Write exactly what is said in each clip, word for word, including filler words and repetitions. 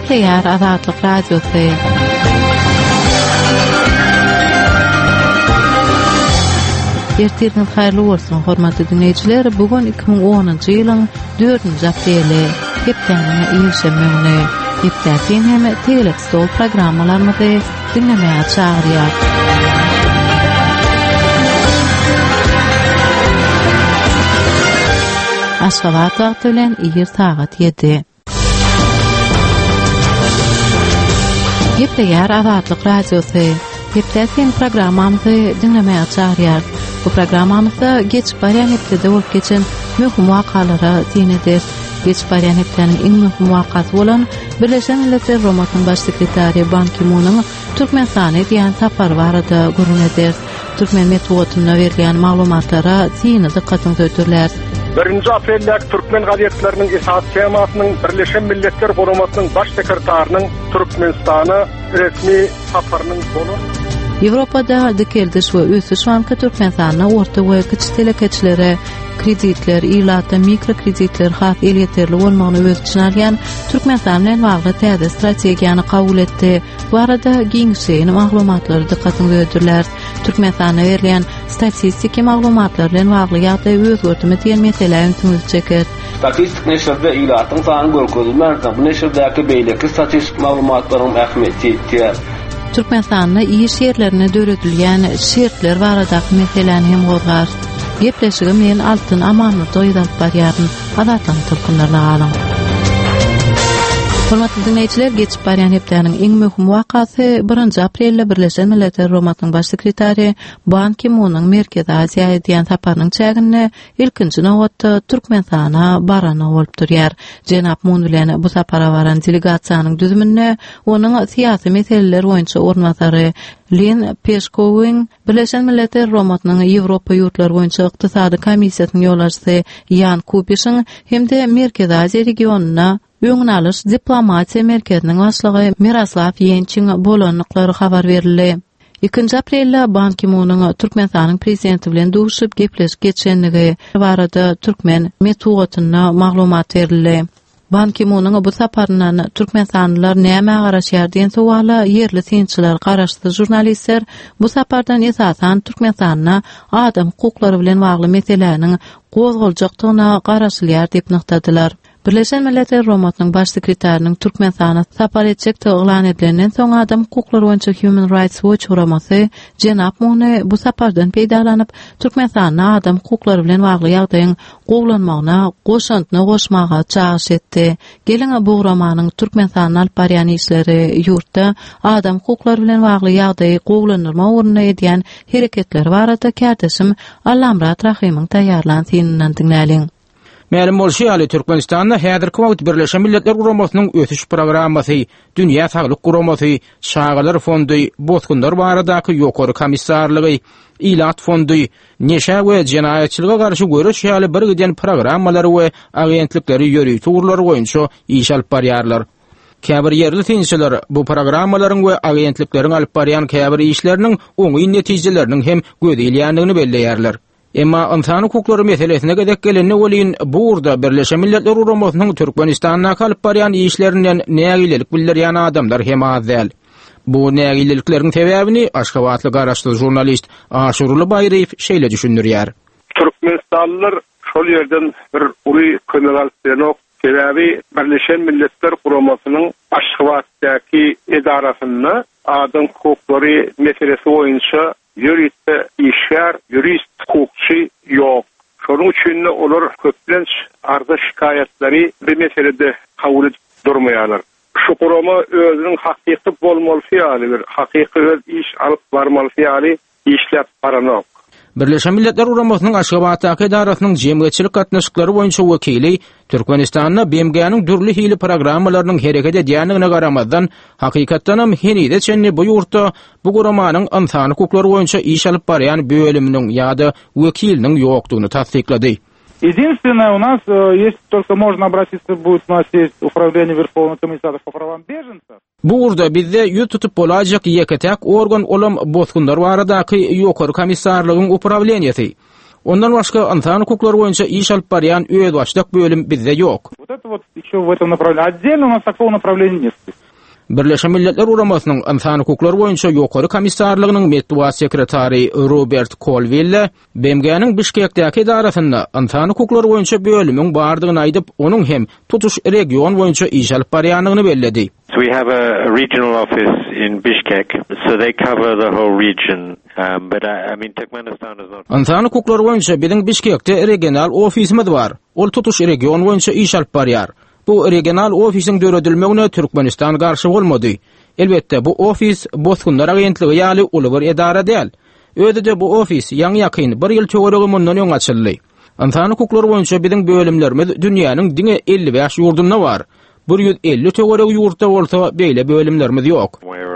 Gepleýär Azatlyk Radiosy. Ertiriniz haýrly bolsun, hormatly dinleýijiler. Bugun iki ming onunçy ýylyň dördünji apreli, hepdeniň ýyşymy güni. Hepdäkin hem Telek Stol programmalarymyzy dinlemäge çagyrýar. Aşgabat wagty bilen ýer sagat ýedi. Gepleýär Azatlyk Radiosy. Hepdäkin programmamyzy dinlemäge çagyrýar. Bu programmamyzda geçip barýan hepde bolup geçen möhüm wakalara teň eder. Geçip barýan hepdeniň iň möhüm wakasy bolan Birleşen Milletler Romatyň baş sekretary Ban Ki-moonyň Türkmenistana diýen sapary barada görün eder. Türkmen metodyna berilýän maglumatlara teň dikkatyňy ötürler. birinji aprellik Türkmen gazetlerinin esas temasynyň Birleşen Milletler Romatynyň baş sekretärining Türkmenistana resmi saparynyň sonu. Ýewropada dikeldiş we ösüş banka Türkmenistana orta we kiçik telekeçlere kreditler, ýylatda mikrokreditler has elýeterli bolmagyny öz içine alýan Türkmenistan bilen bagly täze strategiýany kabul etdi. Bu arada giňişen maglumatlary dikkatyňy ödürler. Türkmenistana berilýän statistik maglumatlar bilen bagly ýagdaý özgertimi diýen meselelerni tüňüz çeker. Statistik neşrde ýylatyň sany görkezilmezdi. Bu neşrdäki beýleki statistik maglumatlaryň ähmiýeti Türkmenistanyň iş ýerlerine döredilýän şertler baradaky meselelerini hem gozgar. Gepleşigi men altyn amanyty oýdap barýaryn adatlaryň türkünlerine galyň. Hormatly dinleýijiler, geçip barýan hepdeniň iň möhüm wakasy birinji aprelde Birleşen Milletler Romatynyň baş sekretary Ban Ki-moonyň Merkez Aziýa diýen saparynyň çägine ilkinji nowatda Türkmenistana barany bolup durýar. Jenap Moon bilen bu sapara baran delegasiýanyň düzümine onuň syýasy meseleler boýunça ornwatary Lin Peşkowyň Birleşen Milletler Romatynyň Ýewropa ýurtlary boýunça ykdysady komissiýasynyň ýolbaşçysy Jan Kupišiň hemde Merkez Aziýa regionuna öňüne alyş diplomatiýa merkeziniň başlygy Miroslav Yençin bolanlyklary habar berildi. ikinji aprelde Ban Ki-moonyň Türkmenistanyň prezidenti bilen duşup gepleşip geçenligi barada Türkmen metodyna maglumat berildi. Ban Ki-moonyň bu saparyndan Türkmenistanylar näme garaşýar diýen sowala ýerli synçylar garaşdy. Jurnalistler bu sapardan esasan Türkmenistanyna adam hukuklary bilen bagly meseleleriň gozgoljakdygyna garaşylýar diýip nyktadylar. Birleşen Milletler Romatynyň baş sekretärining Türkmenistana sapar etjek elan edilenden soň adam hukuklary boýunça Human Rights Watch guramasy Jenap Moony bu sapardan peýdalanyp Türkmenistana adam hukuklary bilen bagly ýagdaýyň gowlanmagyna goşantyny goşmaga çağrış etdi. Geliň bu guramanyň Türkmenistana alyp barýan işleri ýurtda adam hukuklary bilen bagly ýagdaýy gowlanyrma ugruna edýän hereketler barada kärdeşim Allamrat Rahimyň taýýarlan synynyň dinläliň. Ma'lum bolşy, Türkmenistanda häzirki wagt Birleşen Milletler Guramasynyn ötüş programmasy, Dünýä Saglyk Guramasy, Şagalar Fondy, Bozgunlar baradaky ýokary komissarlygy, İlat Fondy, neşe we jenaýatçylyga garşy görüş ýaly bir giden programmalary we agentlikleri ýöri tuğurlary boýunça iş alyp barýarlar. Käbir ýerli synçylar bu programmalaryň we agentlikleriň alyp barýan käbir işleriniň oňy netijeleriniň hem gödilýändigini belleýärler. Emma insan hukuklary meselesine gedek gelende bolýan bu urda Birleşen Milletler Guramasynyň Türkmenistana alyp barýan işlerinden nägilelik bildirýän adamlar hem az däl. Bu nägilelikleriň sebäbini Aşgabatly garaşdy jurnalist Aşuruly Baýraýew şeýle düşündirýär. Türkmenistanlylar şol ýerden bir uly kömegalsyny sebäbi Birleşen Milletler Guramasynyň Aşgabatdaky edarasyny adam hukuklary meselesi boýunça Yürüyüşte işler, yürüyüş hukukçu yok. Şonun üçün olur köplenç arda şikayetleri bir meselede kabul edip durmayanlar. Şu kurama özünün hakiki bolmalı fiyali bir hakiki öz iş alıp varmalı fiyali işlep paranok. Birleşen Milletler Guramasynyň Aşgabatdaky edarasynyň jemgyýetçilik gatnaşyklary boýunça wekili Türkmenistanyň B M G-niň dürli hili programmalarynyň hereket edýändigine garamazdan hakykatdan hem henide çenni bu ýurtda bu guramanyň insan hukuklary boýunça iş alyp barýan bölüminiň ýa-da wekiliniň ýokdugyny tasdiklady. Единственное, у нас э, есть только можно обратиться будет, у нас есть управление Верховного комиссара по правам беженцев. Bu urda bizde ýüz tutup bolajak ýeketek organ olam Bozgunlar baradaky ýokary komissarlygyň upravleniýeti. Ondan başka insan hukukları boyunca iş alıp barayan öz başlık bölüm bizde yok. Вот это вот еще в этом направлении. Отдельно у нас такого направления нет. Birleşen Milletler Uramasının insan hukukları boyunca Ýokary Komissarlygynyň Metbuat sekretary Robert Colville B M G'niň Bişkekdäki idarasynda insan hukukları boyunca bölümüň bardygyny aýdyp, onuň hem tutuş region boyunca iş alyp barýanlygyny bellädi. We have a, a regional office in Bishkek, so they cover the whole region. Um, but I, I mean, Turkmenistan is not. İnsan hukukları boyunca bizim Bişkekde regional ofisimiz var. Ol tutuş region boyunca iş alyp barýar. Bu regional ofisiň döredilmegine Türkmenistan garşy bolmady. Elbetde bu ofis Bozkırlar agentligi ýaly uly bir edara däl. Öýde bu ofis ýaňy ýakyn bir ýyl töweregi mundan öň açyldy. İnsan hukukları boyunca bizim bölümlerimiz dünýäniň diňe elli beş ýurdunda var. bir yüz elli töweregi ýurtda bolsa beýle bölümlerimiz ýok.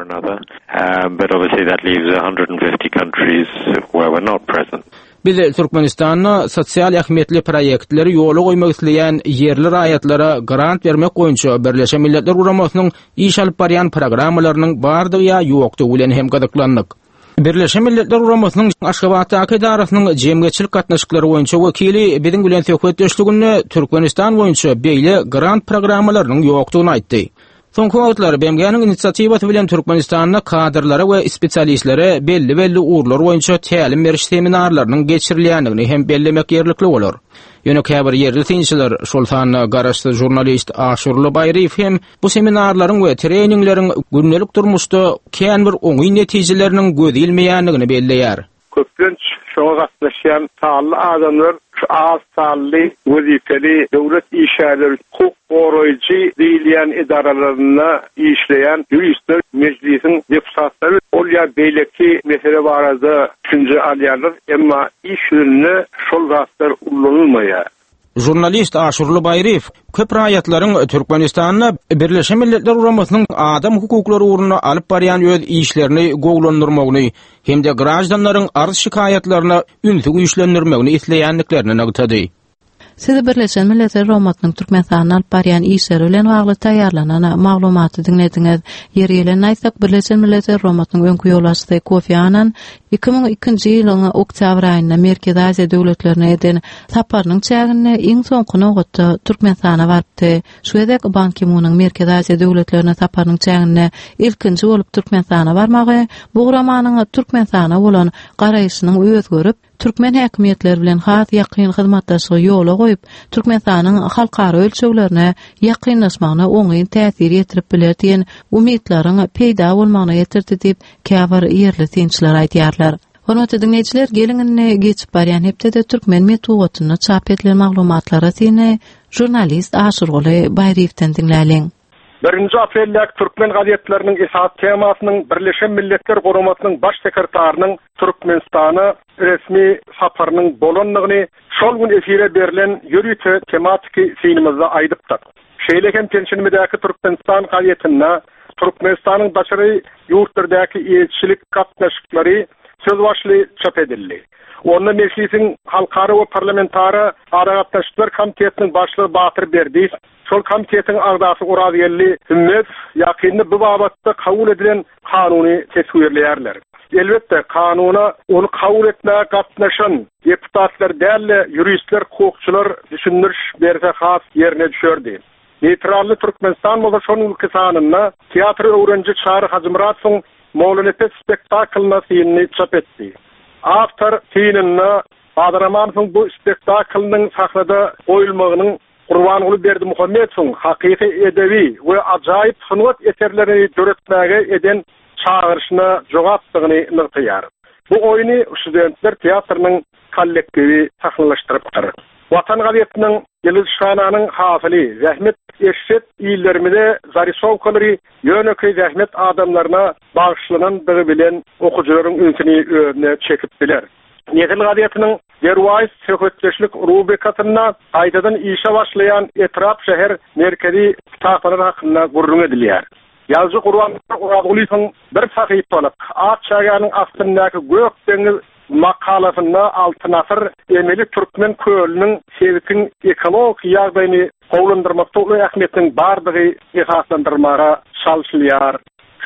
Um, but obviously that leaves one hundred fifty countries where we're not present. Biz Türkmenistan'a sosial ähmiýetli proýektleri ýola goýmak isleýän yerli raýatlara grant bermek boýunça Birleşen Milletler Uramasynyň iş alyp barýan programmalarynyň bardygy ýa ýokdugy bilen hem gazyklandyk. Birleşen Milletler Uramasynyň Aşgabatdaky idarasynyň jemgyçilik gatnaşyklary boýunça wekili biziň bilen söhbetleşdiginde Türkmenistan boýunça beýle grant programmalarynyň ýokdugyny aýtdy. Soňky wagtlar B M G'niň inisiatiwasy bilen Türkmenistanda kadrlara we spesialistlere belli belli uğurlar boýunça tälim beriş seminarlarynyň geçirilýändigini hem bellemek ýerlikli bolar. Ýöne käbir yerli tinçiler şol sanyna garaşdy jurnalist Aşurly Baýryf hem bu seminarlaryň we treningleriň gündelik durmuşda kän bir oňy netijeleriniň gözilmeýändigini belleýär. Köpünç şoňa gatnaşýan taýly adamlar az taýly wezifeli döwlet işleri hukuk goraýjy diýilýän idaralarynda işleýän juristler, meclisiň deputatlary olýar beýleki mesele barada düşünje alýarlar, emma iş ýönüne şol zatlar ullanylmaýar. Jurnalist Aşurly Baýryf köp raýatlaryň Türkmenistanda Birleşen Milletler Uramasynyň adam hukuklary uğruna alyp barýan öz işlerini gowlandyrmagyny hem-de grajanlaryň arz şikaýatlaryna ünsüg güýçlendirmegini isleýänliklerini nägtady. Siz Birleşen Milletler Uramasynyň Türkmenistana alyp barýan işleri bilen bagly taýýarlanan maglumaty dinlediňiz. Ýeri-ýelen aýtsak Birleşen Milletler Uramasynyň öňkü ýolbaşçysy Kofi Annan iki ming ikinji ýylyň oktyabr aýynda Merkez Aziýa döwletlerine eden saparynyň çägini iň soňky nowatda Türkmenistana barpdy. Şuwedek Ban Ki-moonyň Merkez Aziýa döwletlerine saparynyň çägini ilkinji bolup Türkmenistana barmagy bu gramanyň Türkmenistana bolan garaýyşynyň özgörüp Türkmen häkimetleri bilen has ýakyn hyzmatdaşlygy ýola goýup, Türkmenistanyň halkara ölçeglerine ýakynlaşmagyna oňy täsir ýetirip biler diýen umytlaryň peýda bolmagyna ýetirdi diýip käbir ýerli tinçiler aýdýarlar. Hormatly dinleýijiler, geliňini geçip barýan hepde Türkmen Metbuatyny çap edilen maglumatlara sine jurnalist Aşurly Baýryfden dinläliň. birinji aprellik Türkmen gazetleriniň esas temasynyň Birleşen Milletler Guramasynyň baş sekretarynyň Türkmenistana resmi saparynyň bolanlygyny şol gün efire berilen ýürüýte tematiki synymyzda aýdypdyk. Şeýleken tenşinimdäki Türkmenistan gazetinde Türkmenistanyň daşary ýurtlardaky elçilik gatnaşyklary söz başly çap edildi. Onda meclisiň halkara we parlamentara ara gatnaşyklar komitetiniň başlygy Batyr Berdi, şol komitetiň agdasy Urazgelli Hümmet ýakynda bu babatda kabul edilen kanuny teswirleýärler. Elbetde kanuna onu kabul etmäge gatnaşan deputatlar dälle juristler, hukukçylar düşündiriş berse has ýerine düşerdi. Neytrally Türkmenistan bolan şonuň ülkesanyna teatr öwrenji Çary Hajymuradowyň Mowlanype spektaklyny syny çap etdi. After synynna Badramanowyň bu spektaklynyň sahnada goýulmagynyň Gurbanuly Berdimuhammedowyň hakyky edebi we ajaýyp sanat eserlerini döretmäge eden çağırışyna jogapdygyny nyktyýar. Bu oýuny studentler teatrynyň kollektivi sahnalaşdyrypdyr. Watan gazetiniň Ýyldızşananyň hasyly Zähmet Eşşet ýyllarynda zarysowkalary ýöneköy zähmet adamlaryna bagyşlanandygy bilen okujularyň ünsini öňüne çekip biler. Ýetil gazetiniň Derways söhbetleşlik rubrikasyna aýdadan işe başlayan Etrap şäher merkezi kitaplar hakynda gurrun edilýär. Ýazgy Gurban Uragulyň bir sahypalyk at çaganyň astyndaky gök deňiz makalasyna altyn asır emeli Türkmen kölüniň sewitin ekologik ýagdaýyny gowlandyrmakda uly ähmiýetiniň bardygy esaslandyrmaga çalışylýar.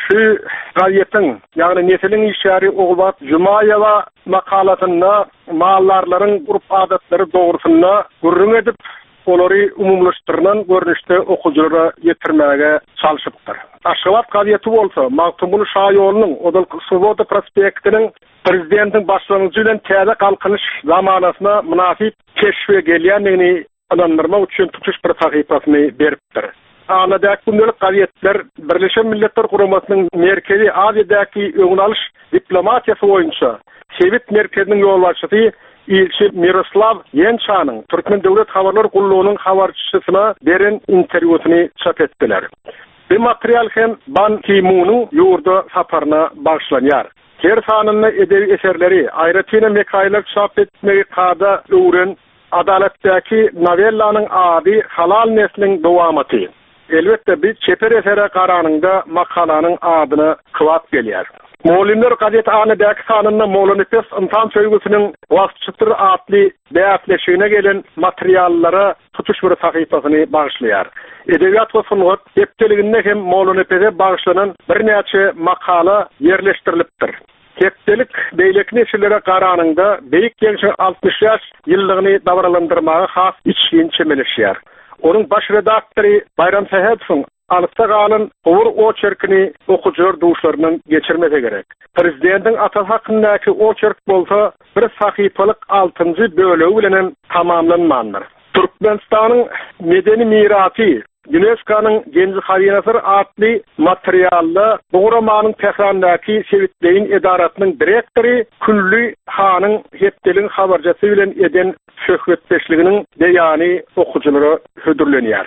şu gayetin, yani Neselin işari Oğulbat Jumayeva makalatında mallarların grup adatları doğrusunda gurrun edip olary umumlaştırılan görnüşte okuculara yetirmege çalışıptır. Aşgabat gazeti bolsa, Maktumul Şahyolu'nun Odal Svoboda prospektinin prezidentin başlanıcıyla täze kalkınış zamanasına münasip keşfe gelýänini anandırma üçün tutuş bir sahypasını beripdir. Anadaki gündelik gazetler Birleşen Milletler Kuramasının merkezi Aziýadaki öňüne alış diplomatiýasy boýunça Sewit merkezinin ýolbaşçysy İlçi Miroslav Yençanyň Türkmen Döwlet Habarlar Gullugynyň habarçysyna beren interwýusyny çap etdiler. Bu material hem Ban Ki-moon'un ýurda saparyna bagşlanýar. Her sanyny edebi eserleri, aýratyna mekaýlar çap etmegi kada öwren adaletdäki novellanyň ady halal nesliniň dowamaty. Elbette bir çeper esere qaranyňda makalanyň adyny kıwat gelýär. Moğolimler gazet anadaki sanında Moğolimler insan söygüsünün vastçıtır adlı beyatleşiğine gelen materyallara tutuş bir sahifasını bağışlayar. Edebiyat ve sunğut hepteliginde hem Moğolimler'e bağışlanan bir neçe makala yerleştiriliptir. Heptelik beylek neşillere qaranında beyik gençin altmış yaş yıllığını davralandırmağı has içkin çemeleşiyar. Onun baş redaktörü Bayram Sahepsin Alıpta galan owur oçerkini okujur duşlarynyň geçirmese gerek. Prezidentin ata hakkındaky oçerk bolsa bir sahypalyk altıncı bölegi bilen tamamlanmalydyr. Türkmenistanyň medeni mirasy UNESCO'nun Genji Hazinasy adly materialda bu romanyň tehrandaky Sewitleýin edaratynyň direktori Külli Hanyň hepdeliň habarjasy bilen eden söhbetdeşliginiň beýany okujulara hödürlenýär.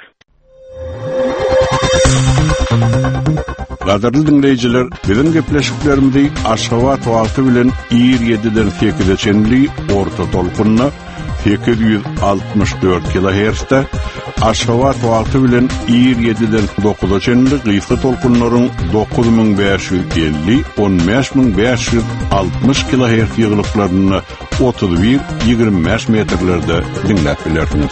Gaderli dinleyijiler, bilen gepleşiklerimizi Aşgabat wagty bilen ýyr ýediden sekize çenli orta tolkunna sekiz yüz altmış dört kilohertz'te, Aşgabat wagty bilen ýyr ýediden dokuza çenli gysga tolkunlaryň dokuz bin beş yüz elli - on beş bin beş yüz altmış kilohertz ýygyllyklaryny otuz bir - ýygrimi beş metrlerde dinläp bilersiniz.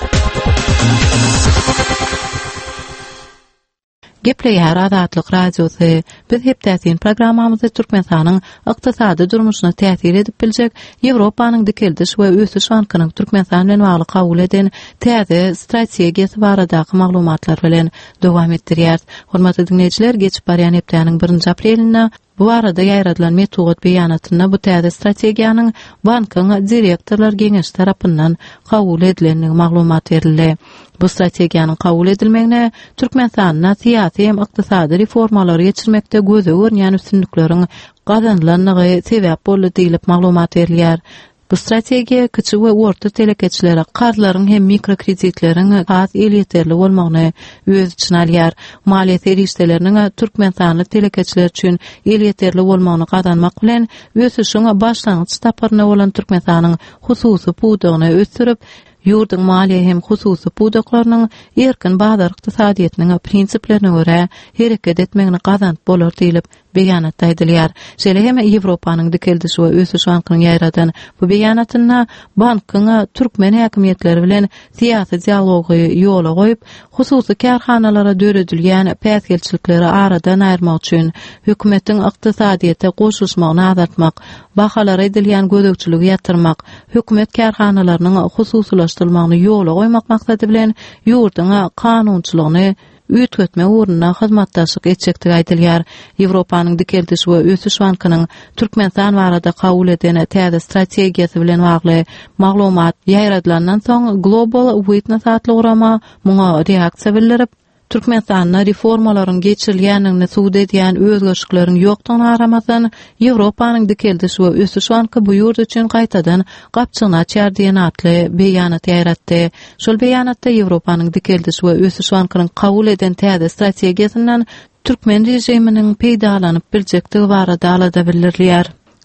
Gepleýär Azatlyk radiosy. Biz hepdäsin programmamyzda Türkmenistanyň ykdysady durmuşyna täsir edip biljek Ýewropanyň dikeldiş we ösüş ankynyň Türkmenistan bilen bagly kabul eden täze strategiýasy baradaky maglumatlar bilen dowam etdirýär. Hormatly dinleýijiler, geçip barýan hepdäniň birinji aprelinde bu arada ýaýradylan metod beýanatyna bu täze strategiýanyň bankyň direktorlar geňeşi tarapyndan kabul edilenligi maglumat berildi. Bu strategiýanyň kabul edilmegine Türkmenistanyň syýasy hem ykdysady reformalary geçirmekde göze görnýän üstünlikleriň gazanylanyny sebäp boldy diýilip maglumat berilýär. Bu strategiýa kiçik we orta telekeçilere karlaryň hem mikrokreditlerin has elýeterli bolmagyny öz içine alýar. Maliýet erişdeleriniň Türkmenistanyň telekeçiler üçin elýeterli bolmagyny gazanmak bilen ösüşiň başlangyç taparyna bolan Türkmenistanyň hususy pudugyny ösdürip, ýurduň maliýe hem hususy pudaklarynyň erkin bazar ykdysadyýetynyň prinsiplerine görä hereket etmegini gazanp bolar diýilip beýanatda aýdylýar. Şeýle hem Ýewropanyň dikeldiş we ösüş ankyny ýaýradan bu beýanatyna bankyň türkmen häkimetleri bilen syýasy dialogy ýola goýup, hususy karhanalara döredilýän päsgelçilikleri aradan aýyrmak üçin hökümetiň ykdysadyýete goşuşmagyny azaltmak, bahalara edilýän gözegçiligi ýatyrmak, hökümet karhanalarynyň hususylaşdyrylmagyny ýola goýmak maksady bilen ýurduň kanunçylygyny ütgetme uğruna hyzmatdaşlyk etjekdigi aýdylýar. Ýewropanyň dikeldiş we ösüş bankynyň Türkmenistan barada kabul eden täze strategiýasy bilen bagly maglumat ýaýradylandan soň Global Witness adly urama muňa reaksiýa bildirip, Türkmenistanyň reformalaryň geçirilýänini suwd edýän özgeçliklerin ýokdugyny aramazdan Ýewropanyň dikeldiş we ösüş banky bu ýurt üçin gaýtadan gapçygyny açýar diýen atly beýanat ýaýratdy. Şol beýanatda Ýewropanyň dikeldiş we ösüş bankynyň kabul eden täze strategiýasyndan türkmen rejiminiň peýdalanyp biljekdigi barada alada bildirilýär.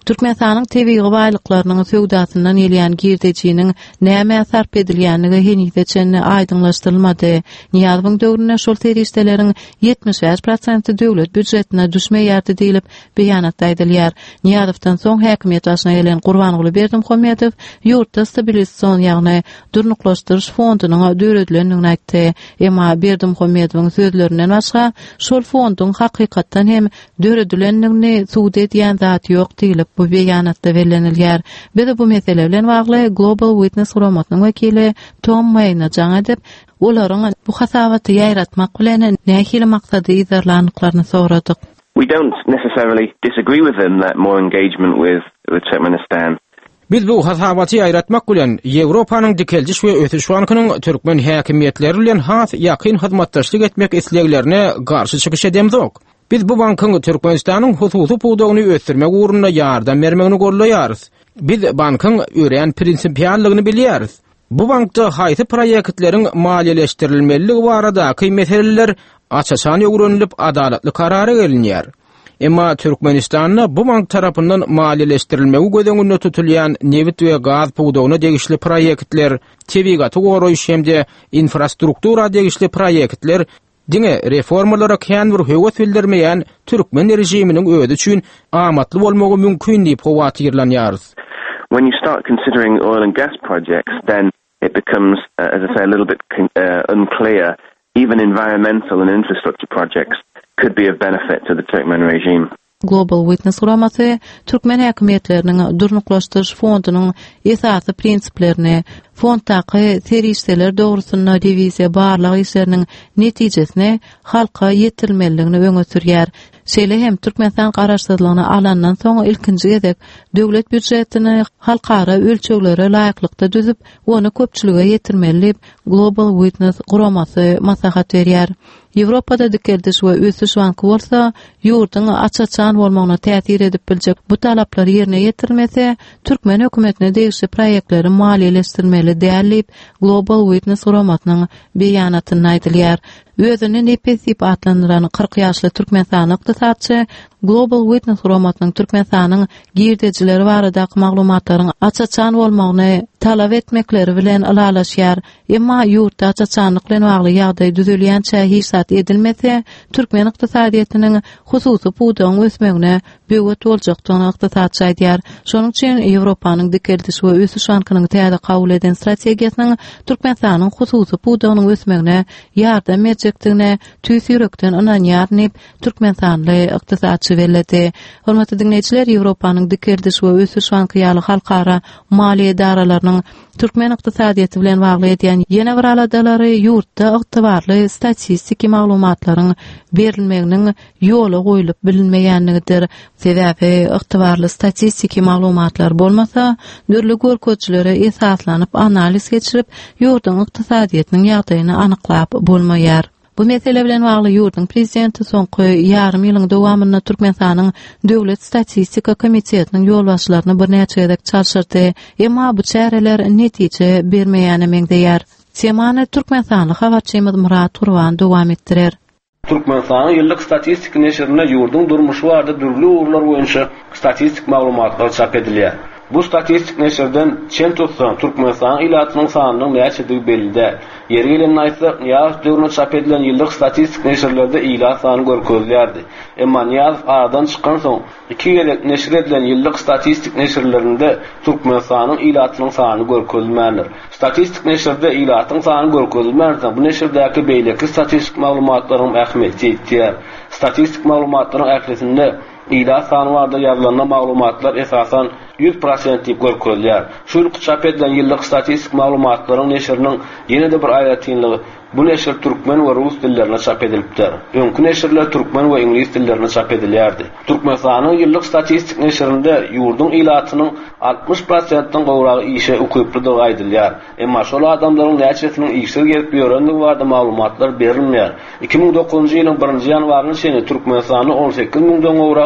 Türkmenistanyň tebii baýlyklarynyň söwdasyndan elýän girdejiniň näme sarp edilýänligi henüzçe aýdynlaşdyrylmady. Niýazyň döwründe şol terişdeleriň yetmiş beş prosenti döwlet büdjetine düşmeýärdi diýilip beýanatda aýdylýar. Niýazowdan soň häkimet başyna gelen Gurbanuly Berdimuhammedow ýurtda stabilizasiýon ýagny durnuklaşdyryş fondunyň döwredilýändigini aýtdy. Emma Berdimuhammedowyň sözlerinden başga şol fonduň hakykatdan hem döwredilýändigini suwd edýän zat ýok diýilip bu beýanatda bellenilýär. Biz bu mesele bilen bagly Global Witness Romatynyň wekili Tom Mayna jaň edip, olaryň bu hasabaty ýaýratmak bilen nähili maksady izarlanyklaryny soradyk. We don't necessarily disagree with them that more engagement with, with Turkmenistan. Biz bu hasabaty ýaýratmak bilen Ýewropanyň dikeljiş we ötüş bankynyň türkmen häkimetleri bilen has ýakyn hyzmatdaşlyk etmek isleglerine garşy çykyş edemzok. Biz bu bankyň Türkmenistanyň hususy puwdagyny ösdürmek ugrunda ýardam bermegini gorlaýarys. Biz bankyň ören prinsipiallygyny bilýäris. Bu bankda haýsy proýektleriň maliýeleşdirilmeligi baradaky meseleler açaçan öwrenilip adalatly karara gelinýär. Emma Türkmenistanyň bu bank tarapyndan maliýeleşdirilmegi gözeňinde tutulýan newit we gaz puwdagyna degişli proýektler, tebigaty goraýyş hemde infrastruktura degişli proýektler diňe reformalara kän bir höwet bildirmeýän türkmen rejiminiň özi üçin amatly bolmagy mümkin diýip howatyrlanýar. When you start considering oil and gas projects, then it becomes, uh, as I say, a little bit uh, unclear. Even environmental and infrastructure projects could be of benefit to the Turkmen regime. Global Witness Romaty türkmen häkimetleriniň durnuklaşdyryş fondunyň esasy prinsiplerini, fonddaky terişdeler dogrusunda rewiziýa barlyk işleriniň netijesini halka ýetirmeligini öňe sürýär. Şeýle hem Türkmenistan garaşdyrlygyny alandan soň ilkinji gezek döwlet büdjetini halkara ölçeglere laýyklykda düzüp, onu köpçülige ýetirmeli Global Witness Romaty maslahat berýär. Ýewropada dikeldiş we ösüş banky bolsa, ýurtyň açaçan bolmagyna täsir edip biljek bu talaplary ýerine ýetirmese, Türkmen hökümetine degişli proýektleri maliýeleşdirmeli diýip Global Witness Romatynyň beýanatyny aýdylýar. Özüni nepes diýip atlandyran kırk ýaşly Türkmenistan ykdysatçy Global Witness Romatynyň Türkmenistanyň girdejileri baradaky maglumatlaryň açaçan bolmagyny talap etmekleri bilen alalaşýar. Emma ýurtda açaçanlyk bilen bagly ýagdaý düzelýänçe hisat edilmese, Türkmen ykdysadyýetynyň hususy puwdagyň ösmegine böwet boljakdygyny ykdysatçy aýdýar. Şonuň üçin Ýewropanyň dikeldiş we ösüş bankynyň täze kabul eden strategiýasynyň Türkmenistanyň hususy puwdagynyň ösmegine ýardam edjekdigine tüýs ýürekden inanýar Türkmenistanly ykdysatçy bellädi. Hormatly dinleýijiler, Ýewropanyň dikeldiş we ösüş banky ýaly halkara maliýe daralarynyň Türkmen ykdysadyýety bilen bagly edýän ýene bir aladalary ýurtda ygtybarly statistik maglumatlaryň berilmeginiň ýoly goýulyp bilinmeýänligidir. Sebäbi ygtybarly statistik maglumatlar bolmasa, dürli görkezçilere esaslanyp analiz geçirip ýurtyň ykdysadyýetynyň ýagdaýyny anyklap bolmaýar. Bu mesele bilen bagly ýurtyň prezidenti soňky ýarym ýylyň dowamynda Türkmenistanyň Döwlet Statistika Komitetiniň ýolbaşçylaryny bir näçe edek çalşyrdy. Emma bu çäreler netije bermeýäni meňdeýär. Semana Türkmenistanyň habarçymyz Murat Turwan dowam etdirer. Türkmenistanyň ýyllyk statistik neşrine ýurduň durmuşy barada dürli urlar boýunça statistik maglumatlar çap edilýär. Bu statistik neşrden çen tutsan Türkmenistan ilatynyň sanynyň näçedigi belli. Ýeri gelen aýtsa, ýaş döwründe çap edilen ýyllyk statistik neşrlerde ilat sany görkezlýärdi. Emma ýaz aradan çykan soň iki gelek neşr edilen ýyllyk statistik neşrlerinde Türkmenistanyň ilatynyň sany görkezilmändir. Statistik neşrde ilatyň sany görkezilmänse, bu neşrdäki beýleki statistik maglumatlaryň ähmiýeti ýetýär. Statistik maglumatlaryň ählisinde ilat sany barada ýazylan maglumatlar esasan yüz prosent diýip görkezilýär. Şu çap edilen ýyllyk statistik maglumatlaryň neşriniň ýene-de bir aýratynlygy, bu neşr türkmen we rus dillerine çap edilipdir. Öňkü neşrler türkmen we ingliz dillerine çap edilýärdi. Türkmenistanyň ýyllyk statistik neşrinde ýurduň ilatynyň altmış prosentden gowragy işe ukyplydygy aýdylýar. Emma şol adamlaryň näçesiniň işe gelip ýörendigi barada maglumatlar berilmeýär. iki ming dokuzunçy ýylyň birinji ýanwaryny şeýle Türkmenistanyň on sekiz mingden gowrak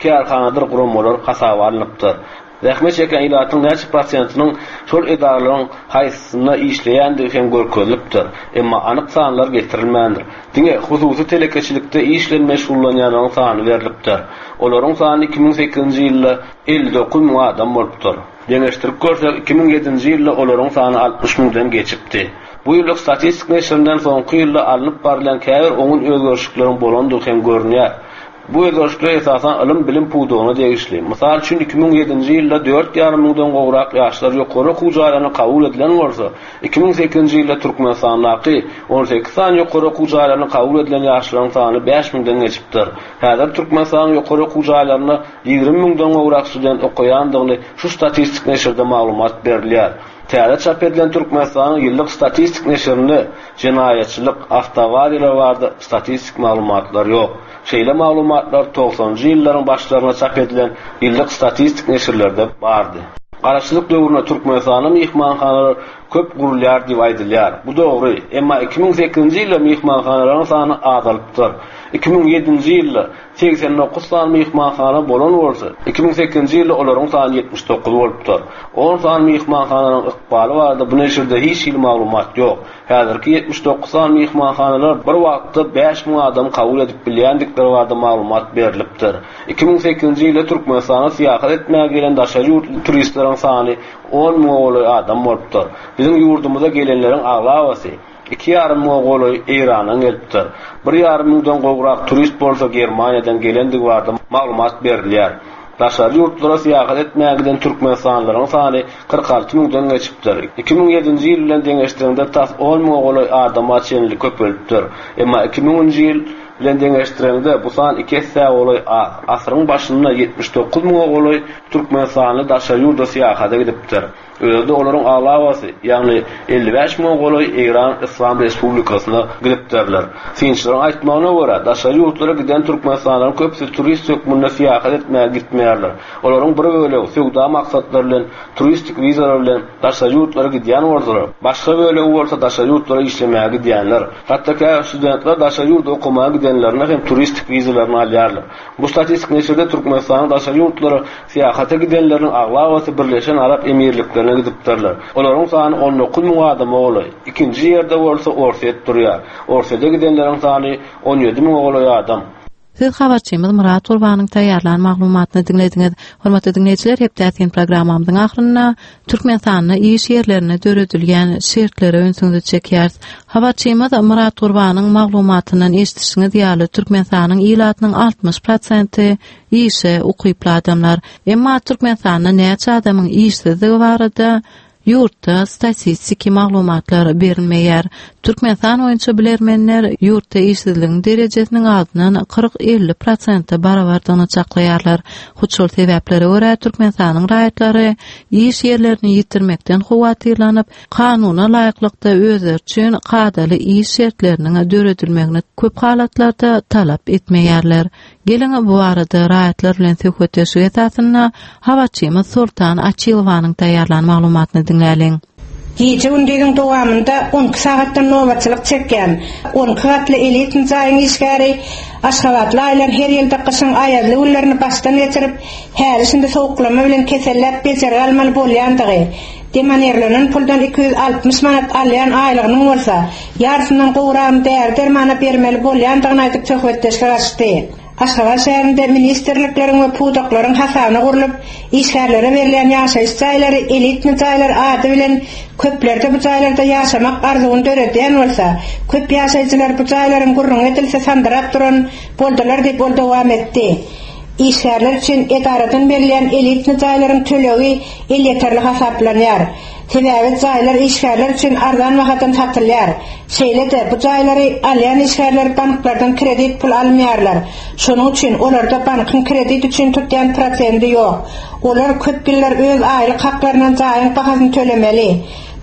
kärhanadyr guramalar hasaby alınıpdyr. Zähme çeken ilatyň näçe prosentiniň şol edarlaryň haýsysyna işleýändir hem görkezlipdir. Emma anyk sanlar getirilmändir. Diňe hususy telekeçilikde işlen meşgullanýanyň sany berilipdir. Olaryň sany iki ming sekizinji ýylda elli dokuz ming adam bolupdyr. Deňeşdirip görsek iki ming yedinji ýylda olaryň sany altmış mingden geçipdi. Bu ýyllyk statistik neşrinden soňky ýylda alınıp barilen käbir oňun özgörüşikleriň bolandygy hem görünýär. Bu özgörüşler esasan ilim bilim pudugyna degişli. Mysal üçin iki ming yedinji ýylda dört ýarym mingden gowrak ýaşlar ýokary hujaýlaryny kabul edilen bolsa, iki ming sekizinji ýylda Türkmenistanyňky on sekiz san ýokary hujaýlaryny kabul edilen ýaşlaryň sany beş mingden geçipdir. Häzir Türkmenistanyň ýokary hujaýlaryny ýygrimi mingden gowrak student okuýandygyny şu statistik neşirde maglumat berilýär. Täze çap edilen Türkmenistanyň ýyllyk statistik neşrini jinayetçilik, awtowariýalar bardy, statistik maglumatlar ýok. Şeýle maglumatlar toksanjy ýyllaryň başlaryna çap edilen ýyllyk statistik neşirlerde bardy. Garaçlyk döwründe Türkmenistanyň mehmanhanalary köp gurulýar diýip aýdylýar. Bu dogry, emma iki ming sekizinji ýylda mehmanhanalaryň sany azalypdyr. iki ming yedinji ýylda seksen dokuz san mehmanhana bolan bolsa, iki ming sekizinji ýylda olaryň sany yetmiş dokuz bolupdyr. on san mehmanhanalyň ykbaly bardy, bu neşirde hiç ýyl maglumat ýok. Häzirki yetmiş dokuz san mehmanhanalar bir wagtda beş ming adam kabul edip bilýändikleri bardy maglumat berilipdir. iki ming sekizinji ýylda Türkmenistana syýahat etmäge gelen daşary turistleriň sany on ming adam bolupdyr. Bizim ýurdumyza gelenleriň aglawaty iki ýarym ming goloy Iranyň gelipdir. bir ýarym mingden gowrak turist bolsa Germaniýadan gelendigi bardy maglumat berilýär. Daşary ýurtlara syýahat etmäge giden türkmenistanylaryň sany kırk alty mingden geçipdir. iki ming yedinji ýyl bilen deňeşdirende tas on ming goloy adama çenli köpelipdir. Emma iki minginji ýyl bilen deňeşdirende bu san iki hessa goloy az. Asyryň başynda yetmiş dokuz ming goloy türkmenistanyly daşary ýurda syýahata gidipdir. Özde olaryň aglawaty, ýagny elli beş ming goloy Iran Islam Respublikasyna gidipdirler. Sinçleriň aýtmagyna görä, daşary ýurtlara giden türkmenistanylaryň köpsi turist hökmünde syýahat etmäge gitmeýärler. Olaryň bir bölegi sowda maksatlary bilen, turistik wizalar bilen daşary ýurtlara gidýän bolsalar, başga bölegi bolsa daşary ýurtlara işlemäge gidýänler. Hatda käbir studentler daşary ýurtda okumaga gidenlerine hem turistik wizalaryny alýarlar. Bu statistik neşirde Türkmenistanyň daşary ýurtlara syýahata gidenleriň aglawaty Birleşen Arap Emirliklerine gidipdirler. Olaryň sany on dokuz ming adam bolar. Ikinji ýerde bolsa Orset durýar. Orsetde gidenleriň sany on ýedi ming bolar adam. Siz habarçymyz Murat Urbanyň taýýarlan maglumatyny dinlediňiz. Hormatly dinleýijiler, hepdäkin programmamyň ahyryna Türkmenistanyň iş ýerlerine döredilýän şertlere öňsüňizi çekýäris. Habarçymyz Murat Urbanyň maglumatynyň eşitişiňiz ýaly Türkmenistanyň ilatynyň altmış prosenti işe ukyply adamlar. Emma Türkmenistanyň näçe adamyň işsizligi barada ýurtda statistik maglumatlar berilmeýär. Türkmenistan boýunça bilermenler ýurtda işsizligiň derejesiniň aldynan kırk elli prosent barabardygyny çaklaýarlar. Şol sebäplere görä Türkmenistanyň raýatlary iş ýerlerini ýitirmekden howatyrlanyp, kanuna laýyklykda özleri üçin gadaly iş şertleriniň döredilmegini köp halatlarda talap etmeýärler. Gelin bu arada raýatlar bilen söhbetleşik esasyna habarçymyz Sultan Açylowanyň taýýarlan maglumatyny dinläliň. Gece gündüzün dowamında on iki saatdan nowatçylyk çekýän, on iki gatly elitin jaýyň işgäri, aşgabatly aýlar her ýylda kışyň aýazly günlerini başdan geçirip, härisinde sowuklama bilen kesellep bejer almaly bolýandygy, demanerlenen puldan iki yüz altmış manat alýan aýlygynyň bolsa, ýarsynyň gowram där dermana bermeli bolýandygyny aýdyp söhbetleşik açdy. Aşgabat şäherinde ministerlikleriň we pudaklaryň hasabyna gurulyp, işgärlere berilen ýaşaýyş jaýlary, elitni jaýlar ady bilen köplerde bu jaýlarda ýaşamak arzuwyny döredýän bolsa, köp ýaşaýjylar bu jaýlaryň gurrun edilse sandyryp duran boldylar diýip bol dowam etdi. İşgärler üçin edaradan berilen elitni jaýlaryň tölegi el ýeterli hasaplanýar. Sebäbi jaýlar işgärler üçin arzan wagtdan satylýar. Şeýle-de bu jaýlary alýan işgärler banklardan kredit pul almaýarlar. Şonuň üçin olarda bankyň kredit üçin tutýan prosendi ýok. Olar köp ýyllar öz aýlyk haklarynyň jaýyň bahasyny tölemeli.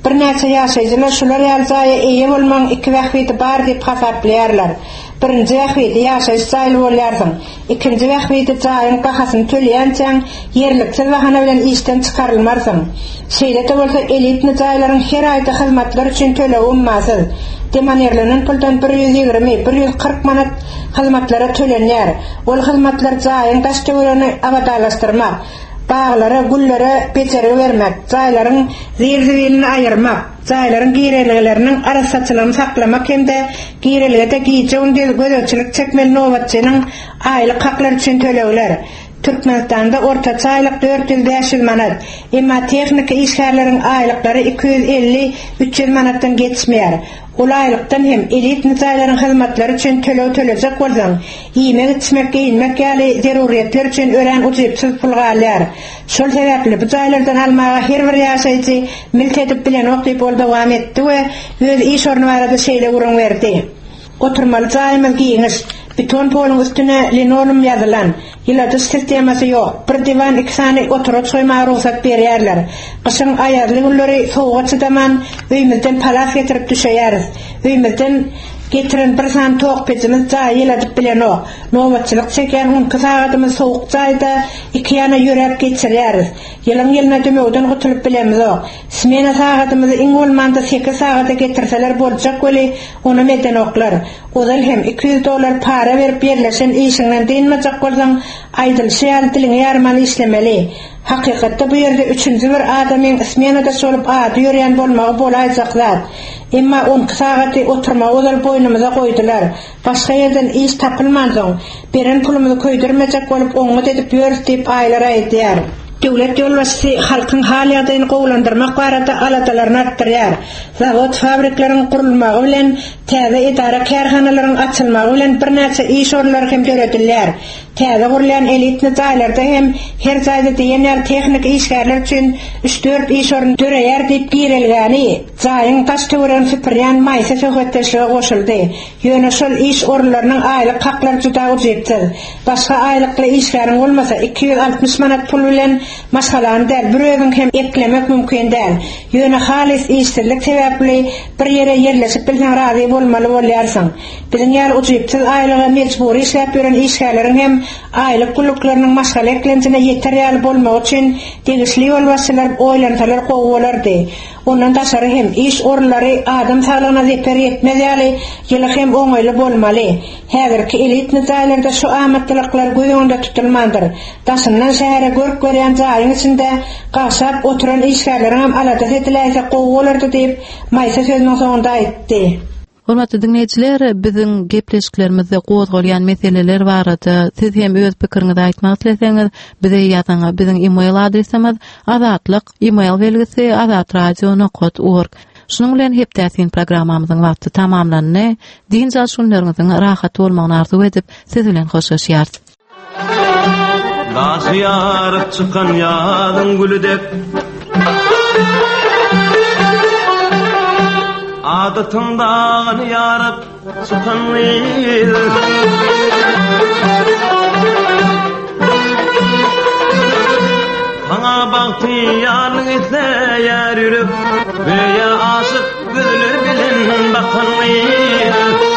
Bir näçe ýaşaýjylar şular ýaljaýy eýe bolmaň iki wagty bar diýip hasaplarlar. Birinji wagty ýaşaýyş jaýly bolýarsyň. Ikinji wagty jaýyň bahasyny töleýänçäň ýerlikçil bahana bilen işden çykarylmarsyň. Şeýle bolsa elitni jaýlaryň her aýda hyzmatlar üçin tölew ummasyz. Demanerlenen puldan bir yüz ýygrimi bir yüz kırk manat hyzmatlara tölenýär. Ol hyzmatlar jaýyň daşdöwreni abadalaşdyrmak, bağlara, gulllara peçeri vermek, jaýlaryň zirzibilini aýyrmak, jaýlaryň gireligleriniň arasaçylygyny saklamak hemde gireligde giýjek gözöçilik çekmeli nowatçynyň aýlyk haklar üçin төлewler. Türkmenistanda ortaça aylyk dört yüz beş yüz manat, emma texnika işgärleriň aýlyklary iki yüz elli üç yüz manatdan geçmeýär. Ol aýlykdan hem elit nizaýlaryň hyzmatlary üçin tölew төлejek bolsaň, ýemek içmek, giyinmek ýaly zeruriýetler üçin ören uçypsyz pul galýar. Şol sebäpli bu jaýlardan almaga her bir ýaşaýjy milkedip bilen okuyup ol dowam etdi we öz iş orny barada şeýle gurun berdi. Oturmaly jaýymyz giňiş, beton polun üstüne linoleum ýazylan, ýylatys sistemasy ýok. Bir diwan iki sany oturup soýmagy ruhsat berýärler. Gyşyň aýarly günleri sowga çydaman öýümizden palas getirip düşeýäris. Öýümizden getiren bir san tok pejimiz jaý ýylatyp bilen o. Nowatçylyk çeken on kysagadymy sowuk jaýda iki ýana ýörep geçirýäris. Ýylyň ýylyna dömegden gutulyp bilemiz o. Smena sagatymyzy iň bolmanda sekiz sagata getirseler boljak weli onu meden oklar. Ozal hem iki yüz dollar para berip berleşen işiňden dinmejek bolsaň aýdyl şeýle dilini ýarmaly işlemeli. Hakykatda bu ýerde üçünji bir adamyň smenada şolup ady ýörýän bolmagy bolaýjak zat. Emma on sagaty oturma ozal boynumuza goýdular. Başga ýerden iş tapylmandyň. Beren pulumuzy köýdirmejek bolup oňa edip ýörüp diýip aýlar aýdýar. Döwlet ýolbaşçy halkyň hal ýagdaýyny gowlandyrmak barada alatalaryny artdyrýar. Zawod fabriklaryň gurulmagy bilen täze idara kärhanalaryň açylmagy bilen bir näçe iş ornlary hem döredilýär. Täze gurulýan elitni jaýlarda hem her jaýda diýenler tehnik işgärler üçin üç dört iş orny döreýär diýip girilgäni. Jaýyň taşdöwren süpürýän maýsa söhbetdeşlige goşuldy. Ýöne şol iş ornlarynyň aýlyk haklary juda uçypdyr. Başga aýlykly işgäriň bolmasa iki yüz altmış manat pul bilen maşgalan däl, bir özüň hem eklemek mümkin däl. Ýöne halis işsizlik sebäpli bir ýere ýerleşip bilsen razy bolmaly bolýarsyň. Biziň ýaly uçypdyr aýlyga mejburi işläp beren işgärleriň hem aýlyk guluklarynyň maşgala eklenjine ýeterýär bolmak üçin degişli ýolbaşçylar oýlansalar gowy Ondan daşary hem iş ornlary adam saglygyna zeper etmez ýaly ýyly hem oňaýly bolmaly. Häzirki elitni jaýlarda şu amatdylyklar göýüňde tutulmandyr. Daşyndan şähere görk görýän jaýyň içinde gaşap oturan işgärleriň hem alada ediläse gowy bolardy diýip maýsa sözüniň soňunda aýtdy. Hormatly dinleýijiler, biziň gepleşiklerimizde gozgalýan meseleler barada siz hem öz pikiriňizi aýtmak isleseňiz, bize ýazyň. Biziň e-mail adresimiz azatlyk e-mail belgisi azat radio nokta org. Şunun bilen hepdäsiniň programmamyzyň wagty tamamlandy. Dinjal şunlaryňyzyň rahat bolmagyny arzu edip siz bilen hoşlaşýar. Daşyar çykan ýadyň gülüdek adatyndan ýarap çykanlyr Haňa bagty ýalyň etse ýar ýürüp beýa aşyk gözler bilen bakanlyr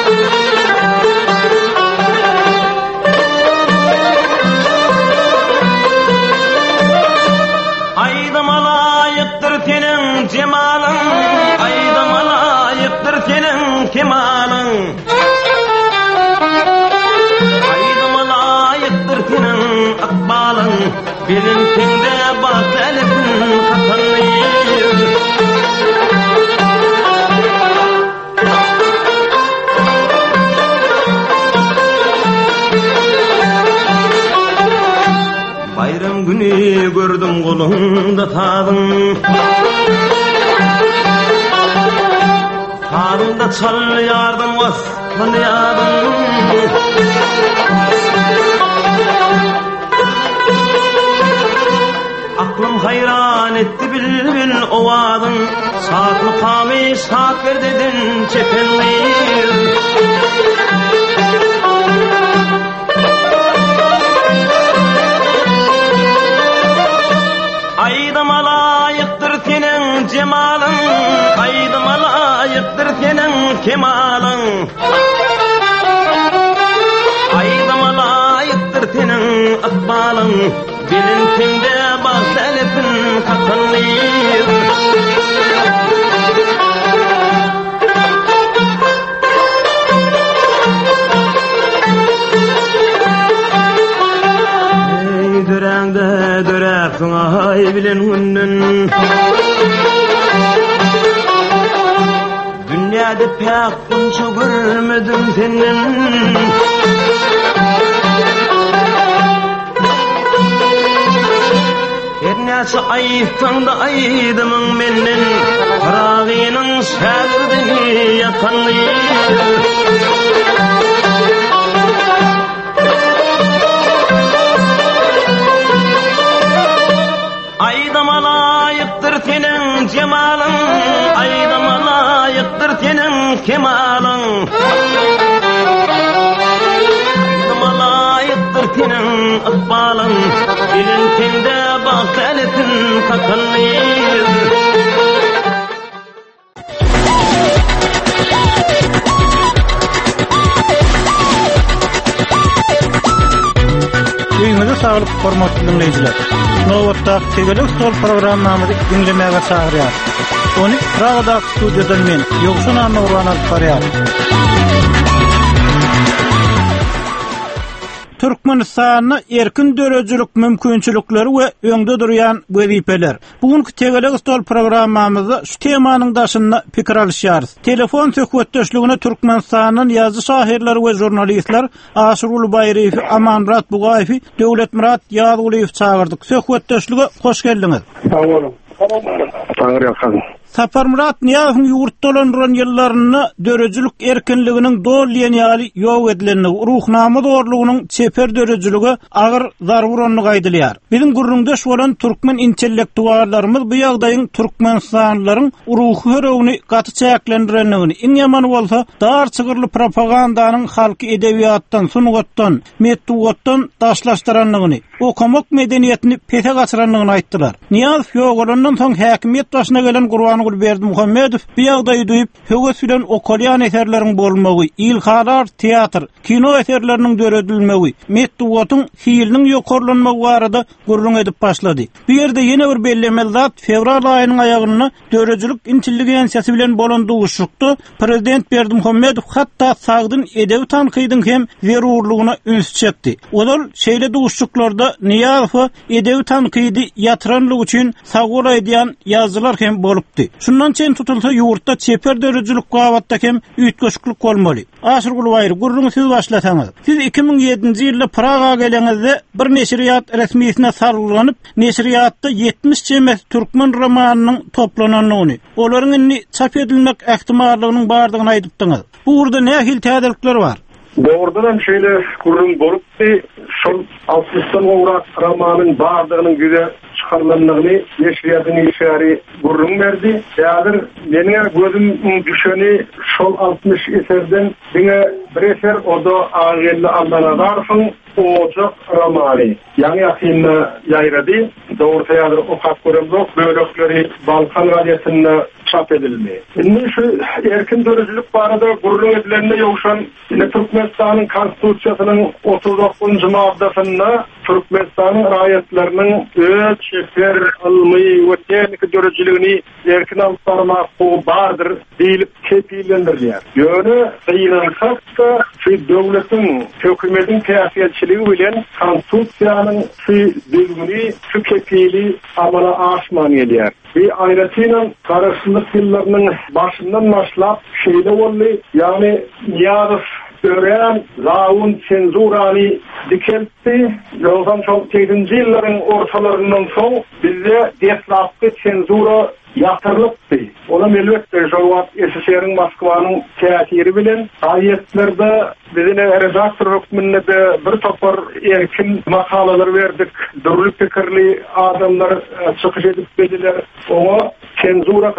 Aýdam alaýykdyr seniň jemalyň aýdam alaýykdyr seniň kemalyň Aýdam alaýykdyr seniň akbalyň benim tinde batylyň hatanlyr Bayram güni gördüm golunda tadyň Harunda çal yardım was tanıyadım Aklım hayran etti bil bil ovadın Saat mukami saat ver dedin çepenlir Aydam alayıktır senin cemalın kemalın Aydama layıktır senin akbalın Bilintinde bahselepin kakınlıyız Ey dörende döreksin ay bilen hünnün Dünyada pek bunca görmedim senin Ernäçe ayıptan da aydımın menden Karağının şerdi yatanlıyım Aydama layıktır senin cemalın Aydama layıktır senin kemalın Aydama layıktır senin akbalın Bilintinde bahseletin kakınlıyız Öýüňize saglyk, hormatly dinleýijiler. Nowatda Tegelik Stol programmamyzy dinlemäge çagyrýar. Ony Pragada studiýadan men Ýogşan Nurwan alýar. Türkmenistanyň erkin dörejilik mümkinçilikleri we öňde durýan wezipeler. Bugünkü Tegelik Stol programmamyzda şu temanyň daşynda pikir alýarys. Telefon söhbetdeşligine Türkmenistanyň ýazgy şahirleri we jurnalistler Aşurul Bayriýew, Amanrat Bugaýew, Döwletmurat Ýazylyw çagyrdyk. Söhbetdeşlige hoş geldiňiz. Sağ olun. Taňry ýakan. Saparmurat Niýazowyň ýurtda olandyran ýyllaryny dörejilik erkinliginiň dol ýenýaly ýok edilenini, ruhnama zorlugynyň çeper dörejiligi agyr zaruranyny gaýdylýar. Biziň gurrundaş bolan türkmen intellektuallarymyz bu ýagdaýyň türkmenistanylaryň ruhy höregini gaty çäklendirenligini, iň ýamany bolsa dar çygyrly propagandanyň halky edebiýatdan, sungatdan, metdugatdan daşlaşdyranlygyny, okamak medeniýetini pete gaçyranlygyny aýtdylar. Niýazow ýogalandan soň häkimiýet başyna gelen Gurban Gulberdi Muhammedow bu ýagdaýy duýup höwes bilen okolýan eserleriň bolmagy, ilhalar, teatr, kino eserleriniň döredilmegi, metdugatyň hiiliniň ýokarlanmagy barada gurrun edip başlady. Bu ýerde ýene bir bellemel zat fevral aýynyň aýagyna dörejilik intelligensiýasy bilen bolan duguşlukda prezident Berdi Muhammedow hatda sagdyn edebi tankydyň hem zerurlugyna üns çekdi. Olar şeýle duguşluklarda Niýazow edebi tankydy ýatyranlyk üçin sagor aýdýan ýazgylar hem bolupdy. Şundan çen tutulsa ýurtda çeper dörejilik gawatda hem üýtgeşiklik bolmaly. Aşurul Bayr, gurrun siz başlataňyz. Siz iki ming ýedinji ýylda Praga gelenizde bir neşriyat resmiýetine sarylanyp, neşriyatda yetmiş çemes türkmen romanynyň toplananlygyny, olaryň inni çap edilmek ähtimallygynyň bardygyny aýdypdyňyz. Bu urda nähil täzelikler bar? Doğrudan şöyle kurun borupdi, şol altmıştan uğrak romanyň bardygynyň güze çıkarlanlygyny neşriýatyň işgäri gurrun berdi. Ýa-da meniň gözüm düşeni şol altmış eserden diňe bir eser oda aýyly aldanadarsyn Ocak romany. Ýani ýakyny ýaýrady. Dogry ýa-da okap göremok, bölekleri Balkan radiosyna çap edilmeli. Şimdi şu erkin dörejilik barada gurrun edilenine ýogşan Türkmenistanyň konstitusiýasynyň otuz dokuzunçy maddasyna Türkmenistanyň raýatlarynyň öz çeper, ilmi we tehnik dörejiligini erkin alyp barmak bardyr diýilip kepillendirilýär. Ýöne ýylansak da şu döwletiň, hökümetiň täsirçiligi bilen konstitusiýanyň şu düzgüni, şu kepili amala aşman edýär. Bir aýratynyň garaşlyk ýyllarynyň başyndan başlap şeýle boldy, ýani Niýazow ören raun senzurani dikeltti. Yoldan çok sekizinci yılların ortalarından son bizde deslapkı senzura yatırılıptı. Ona elbette Jovat S S R'nin Moskva'nın teatiri bilen ayetlerde bizine redaktör hükmünde de bir topar erkin makalalar verdik. Dürlü fikirli adamlar çıkış edip dediler. Ona senzura kalkış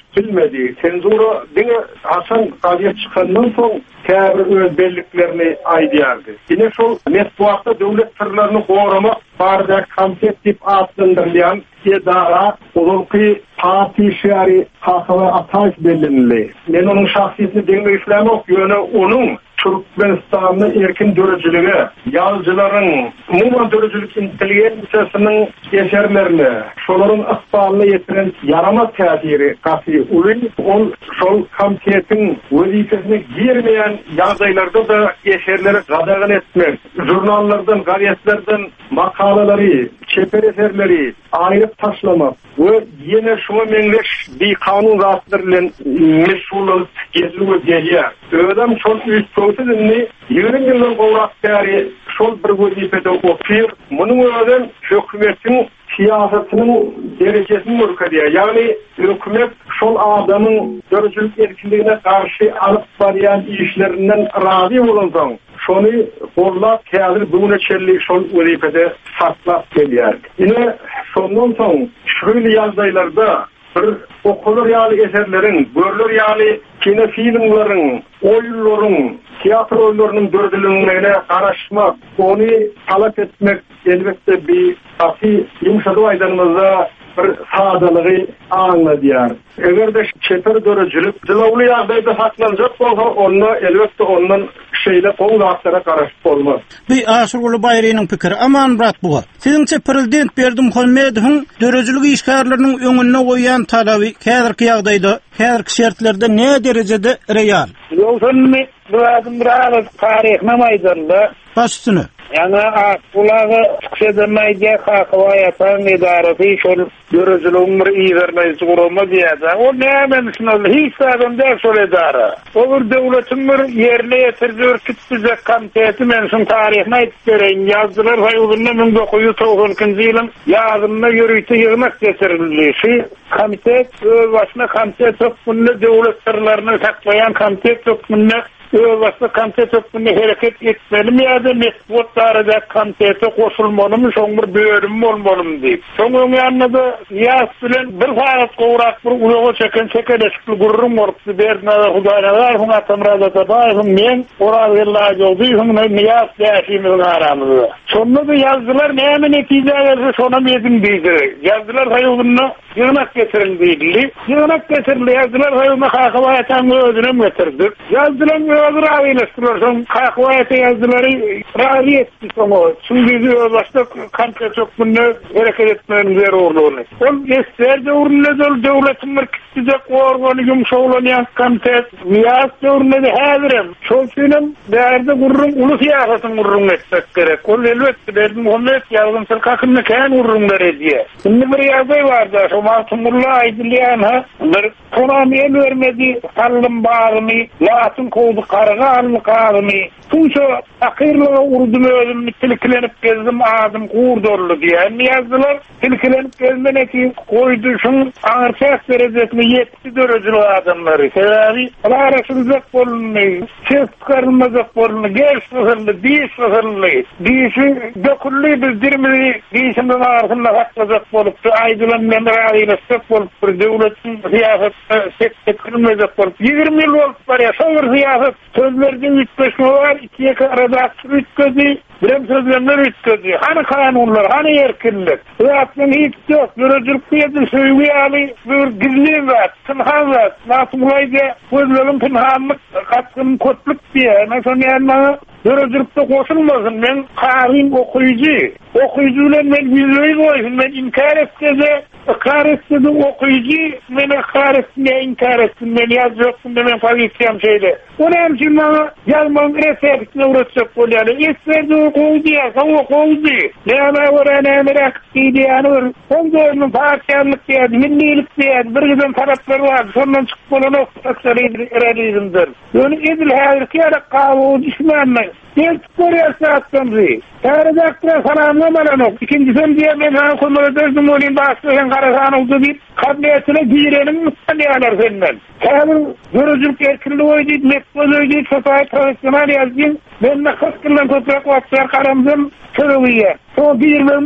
bilmedi. Senzura dine Hasan Gaziye çıkandan soň käbir öz belliklerini aýdýardy. Ine şol mesbuatda döwlet sırlaryny goramak barda komtet dip atlandyrýan edara ulunky parti şäri hakala ataş bellenli. Men onuň şahsiýetini deňme islämek ýöne onuň Türkmenistan'ın erkin dörücülüğü, yazıcıların, umuman dörücülük inteligensiýasynyň eserlerini, şoların ıkbalını yetiren yarama täsiri kasy ulun, ol şol komitetin wezifesini girmeyen ýagdaýlarda da eserleri gadagyn etmek, jurnallardan, gazetlerden makalelary, çeper eserleri aýryp taşlamak we ýene şoňa meňleş bir kanun zatlar bilen meşgul gezilip gelýär. Ödem şol üç sözünni ýigirme ýyldan gowrak bäri şol bir wezifede opýar. Munyň ödem hökümetiň siýasatynyň derejesini mürkedýär. Ýagny hökümet şol adamyň dörüjülük erkinligine garşy alyp barýan işlerinden razy bolansoň, şonu gollap käzir bugüne çelli şol wezifede saklap gelýär. Ine şondan soň şöyle ýagdaýlarda bir okulur ýaly eserlerin, görülür ýaly kino filmlaryň, oýunlaryň, teatr oýunlarynyň dördülüňine garaşmak, ony talap etmek elbetde bir asy ýumşadyp aýdanymyzda bir sadalygy aňladýar. Egerde çeper dörüjülük jylawly ýagdaýda saklanjak bolsa, onda elbetde ondan şeýle goňdaşlara garaşyp bolmaz. Bir Aşurguly Baýrynyň pikiri aman Murat buga. Siziňçe Prezident Berdimuhammedowyň dörüjülük işgärlerini öňüne goýan talaby häzirki ýagdaýda, häzirki şertlerde ne derejede real? Ýoksa Muratym biraz taryhyna maýdanda başsyny ýa-ni akulagy çykşedemäýge hakawayatan edarasy şol dörüjülüň bir ýerine gurulma diýär. O näme düşünýär? Hiç adam däl şol edara. O bir döwletiň bir ýerine ýetirjek kitdize komiteti men şol taryhyna aýdyp bereň. Ýazdylar haýygyny men dokuz ýüz doksan ikinji ýylyň ýazyna ýörüýte ýygnak getirildi. Komitet başna komitet bunny döwlet sırlaryny saklayan komitet bunny Öwrasy komitet öpünde hereket etmeli ýa-da mesbutlarda komitete goşulmalymy, şoň bir bölüm bolmalymy diýip. Şoň ýanynda ýas bilen bir saat gowrak bir ulaga çeken çekedeşikli gurrun bolupdy. Berna Hudaýlar hum atamrada tabaýym men oralarla ýoldyň ýas däşimiň aramyzda. Şonda da ýazdylar näme netije berdi şona medim diýdi. Ýazdylar haýygyny ýygnak getirildi. Ýygnak getirildi ýazdylar haýygyny hakawatan özüne getirdi. Ýazdylar Öbür ailesiler, kakvayete yazdıları razı etti sonra. Çünkü başta kanka çok bunu hareket etmenin zor olduğunu. On eser devrimle dolu devletin merkezinde organı yumuşağı kantet. Niyaz devrimle hazırım. Çoğunun değerde gurrun, ulu siyasetin gurrun etmek gerek. O elbette Berdimuhammed yardımcılık hakkında kendi gurrunlar ediyor. Şimdi bir yazı vardı. Şu Mahtumullah Aydiliyan ha. Bir konamiye vermedi. Sallım bağımı. Latın kovdu. Karga almıqağımı, tunço akirlığa urdum özüm, tilkilenip gezdim adım kurdorlu diye. Ne yazdılar? Tilkilenip gezdim eki koydu şun ağırçak derecesini yetti dörücülü adamları. Sebebi, alarasılacak bolunu, ses çıkarılmazak bolunu, geç fısırlı, diş fısırlı, dişi döküllü bildirmeli, dişinden ağırsında haklacak boluptu, aydılan memrağıyla sök boluptur, devletin siyasette sekretkirilmezak boluptu. yirmi yıl olup var ya, savur siyaset, sözlerden ütleşme var, ikiye arada ütközi, birem sözlerler ütközi. Hani kanunlar, hani erkinlik? Zaten hiç yok. Dörücülük diyedi, söylüğü ali, bir gizli var, pınhan var. Nasıl olaydı, sözlerin pınhanlık, katkının kotluk diye. Nasıl yani, dörücülükte koşulmasın. Ben karim okuyucu. Okuyucuyla ben yüzüğü koysun. Ben inkar etse inkar etse de okuyucu, ben inkar etsin ya inkar etsin. Ben yaz yoksun da ben fazla şeyde. O ne için bana yazmam reseptine uğraşacak bol yani. Esverdi okuyucu ya, sen okuyucu. Ne ana var, ne merak ettiği yani var. Sen de onun partiyanlık diyedi, millilik diyedi. Bir giden tarafları var. Sondan çıkıp olan okuyacakları eradiyizimdir. Yani edil hazırki yarak kahve düşmanla. Gel çıkarıyor saatten zi. Tarıcaktıra salamlamadan ok. İkincisi diye ben sana konuda dözdüm olayım başlayan karasan oldu deyip kabliyetine girelim mutlanıyorlar senden. Sen görücülük erkirli oyduydu, metboz oyduydu, sotayı profesyonel yazdın. Ben de kırk yıldan toprak vaktiyer karamızın sırılıyı. Son bir yılımı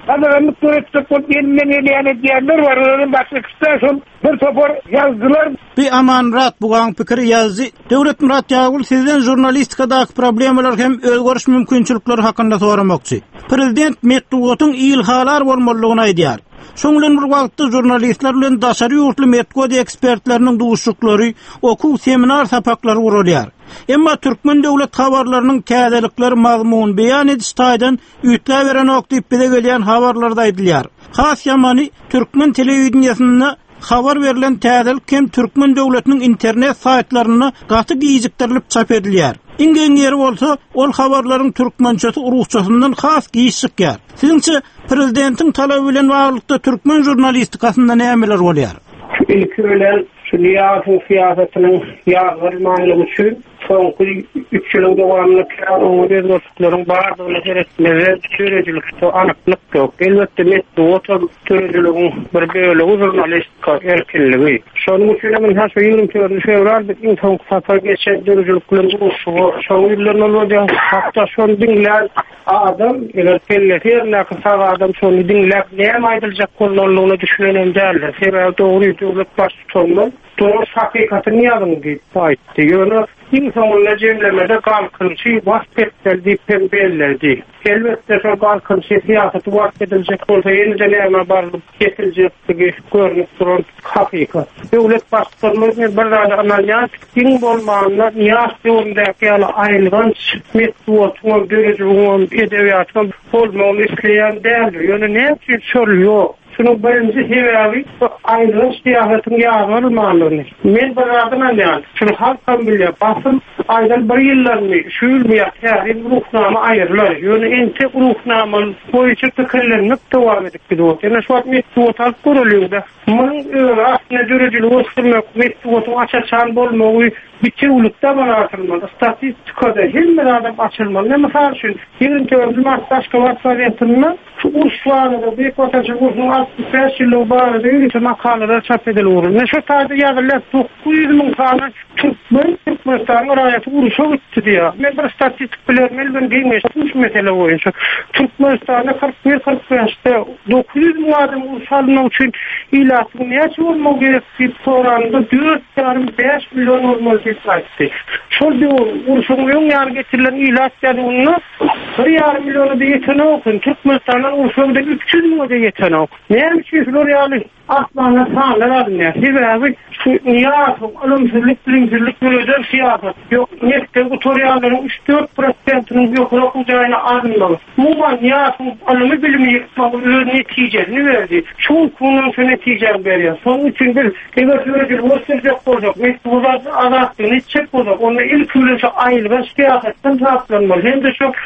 Adamı turetip koyduğundan eliyen diyenler var. Onun başlıkta son bir topor yazdılar. Bir Aman Murat bugan pikiri yazdı. Devlet Murat Yağul sizden jurnalistikadaki problemler hem özgörüş mümkünçülükleri hakkında soramakçı. Prezident Metduot'un ilhalar bolmalygyny aýdýar. Şoňlan bir wagtda jurnalistler bilen daşary ýurtly Metduot ekspertleriniň duşuklary, okuw seminar sapaklary urulýar. Emma Türkmen döwlet habarlarynyň kädelikleri mazmun beýan ediş taýdan üýtläp beren okdyp bile gelýän habarlarda aýdylýar. Has ýamany Türkmen telewizionyasynda habar verilen täzelik hem Türkmen döwletiniň internet saytlaryna gaty giýjikdirilip çap edilýär. İngen yeri bolsa, ol habarlaryň türkmençesi urusçasyndan has giýişikýär. Siziňçe prezidentin talaby bilen baglykda Türkmen jurnalistikasynda nämeler bolýar? İlki bilen şu Niýazyň siýasatynyň ýagyrmalygy üçin soňky üç ýylyň dowamlykda o rezultatlaryň bardygyny gerekmeli törejilikde anyklyk ýok. Elbetde Metduot törejiliginiň bir bölegi jurnalistika erkinligi. Şonuň üçin men häzir ýygyryň töreji fevral bir iň soňky satar geçen törejiliklerin bolşugy, şoň ýyllardan bolýan hatda şonu diňlär adam, eger kelleter näki adam şonu diňläp näme aýdyljak bolmalygyny düşünýän däller. Sebäbi dogry döwlet baş tutulmaly. Doğru hakikatyny ýazyň diýip aýtdy. Ýöne insanlar jemlemede kalkınçı vasfetler deyip pembelerdi. Elbette şu kalkınçı siyaseti vasfedilecek olsa yeniden yana barılıp getirecekti görünüp duran hakikat. Devlet başkanlarının bir rada ameliyat din bolmanlar niyaz yolundaki yana ayrılganç Metduot'un görücüğün edebiyatın olmağını isteyen değerli. Yani ne için soruyor? Şunu birinci sebebi ayrılığın siyasetini yağırmalarını. Men bir adına yani. Şunu halktan bile basın aydan bir yıllarını şuyulmayak yani ruhnama ayrılar. Yani ente ruhnamanın boyunca tıkırlarını devam edip gidiyor. Yani şu an Metduot alıp kuruluyor da. Bunun öyle aslında göreceli oluşturmak Metduot'un açaçan bolmağı biçi ulukta bana atılmalı. Statistikada hem bir adam açılmalı. Ne misal için yirmi dördüncü başka varsayetinde şu urslarında büyük vatandaşı ursunun altmış beş yıllık bağırda yürüyüşe makaleler çap edilir. Ne şu tarzda yazılar dokuz yüz bin tane Türkmen, Türkmenistan'ın rayeti uruşa gitti diye. Ben bir statistik bilen ben değilmiş. Üç mesele boyunca. Türkmenistan'da kırk bir kırk beşte dokuz yüz bin adam uruşalının için ilatın ne açı olmalı gerektiği soranda dört yarım beş milyon olmalı diye sayıttı. Şol diyor uruşun yon yarı getirilen ilat yani onu bir yarım milyonu da yetene okun. Türkmenistan'dan uruşun da üç yüz bin de yetene okun. Neyem ki Florya'lı aslanla sağlar adın ya. Sebebi şu niyatın, ölümsüzlük, bilimsizlik böyle siyaset. Yok, nefte bu Toryaların üç dört prosentinin yok okuyacağına adındalı. Muğban niyatın alımı bilimi yıkmalı neticesini verdi. Çoğun konunun şu neticeni veriyor. Son için bir ever süreci oluşturacak olacak. Metduot azalttığını içecek olacak. Onunla ilk ülüse ayrılgan siyasetten taraflanmalı. Hem de şu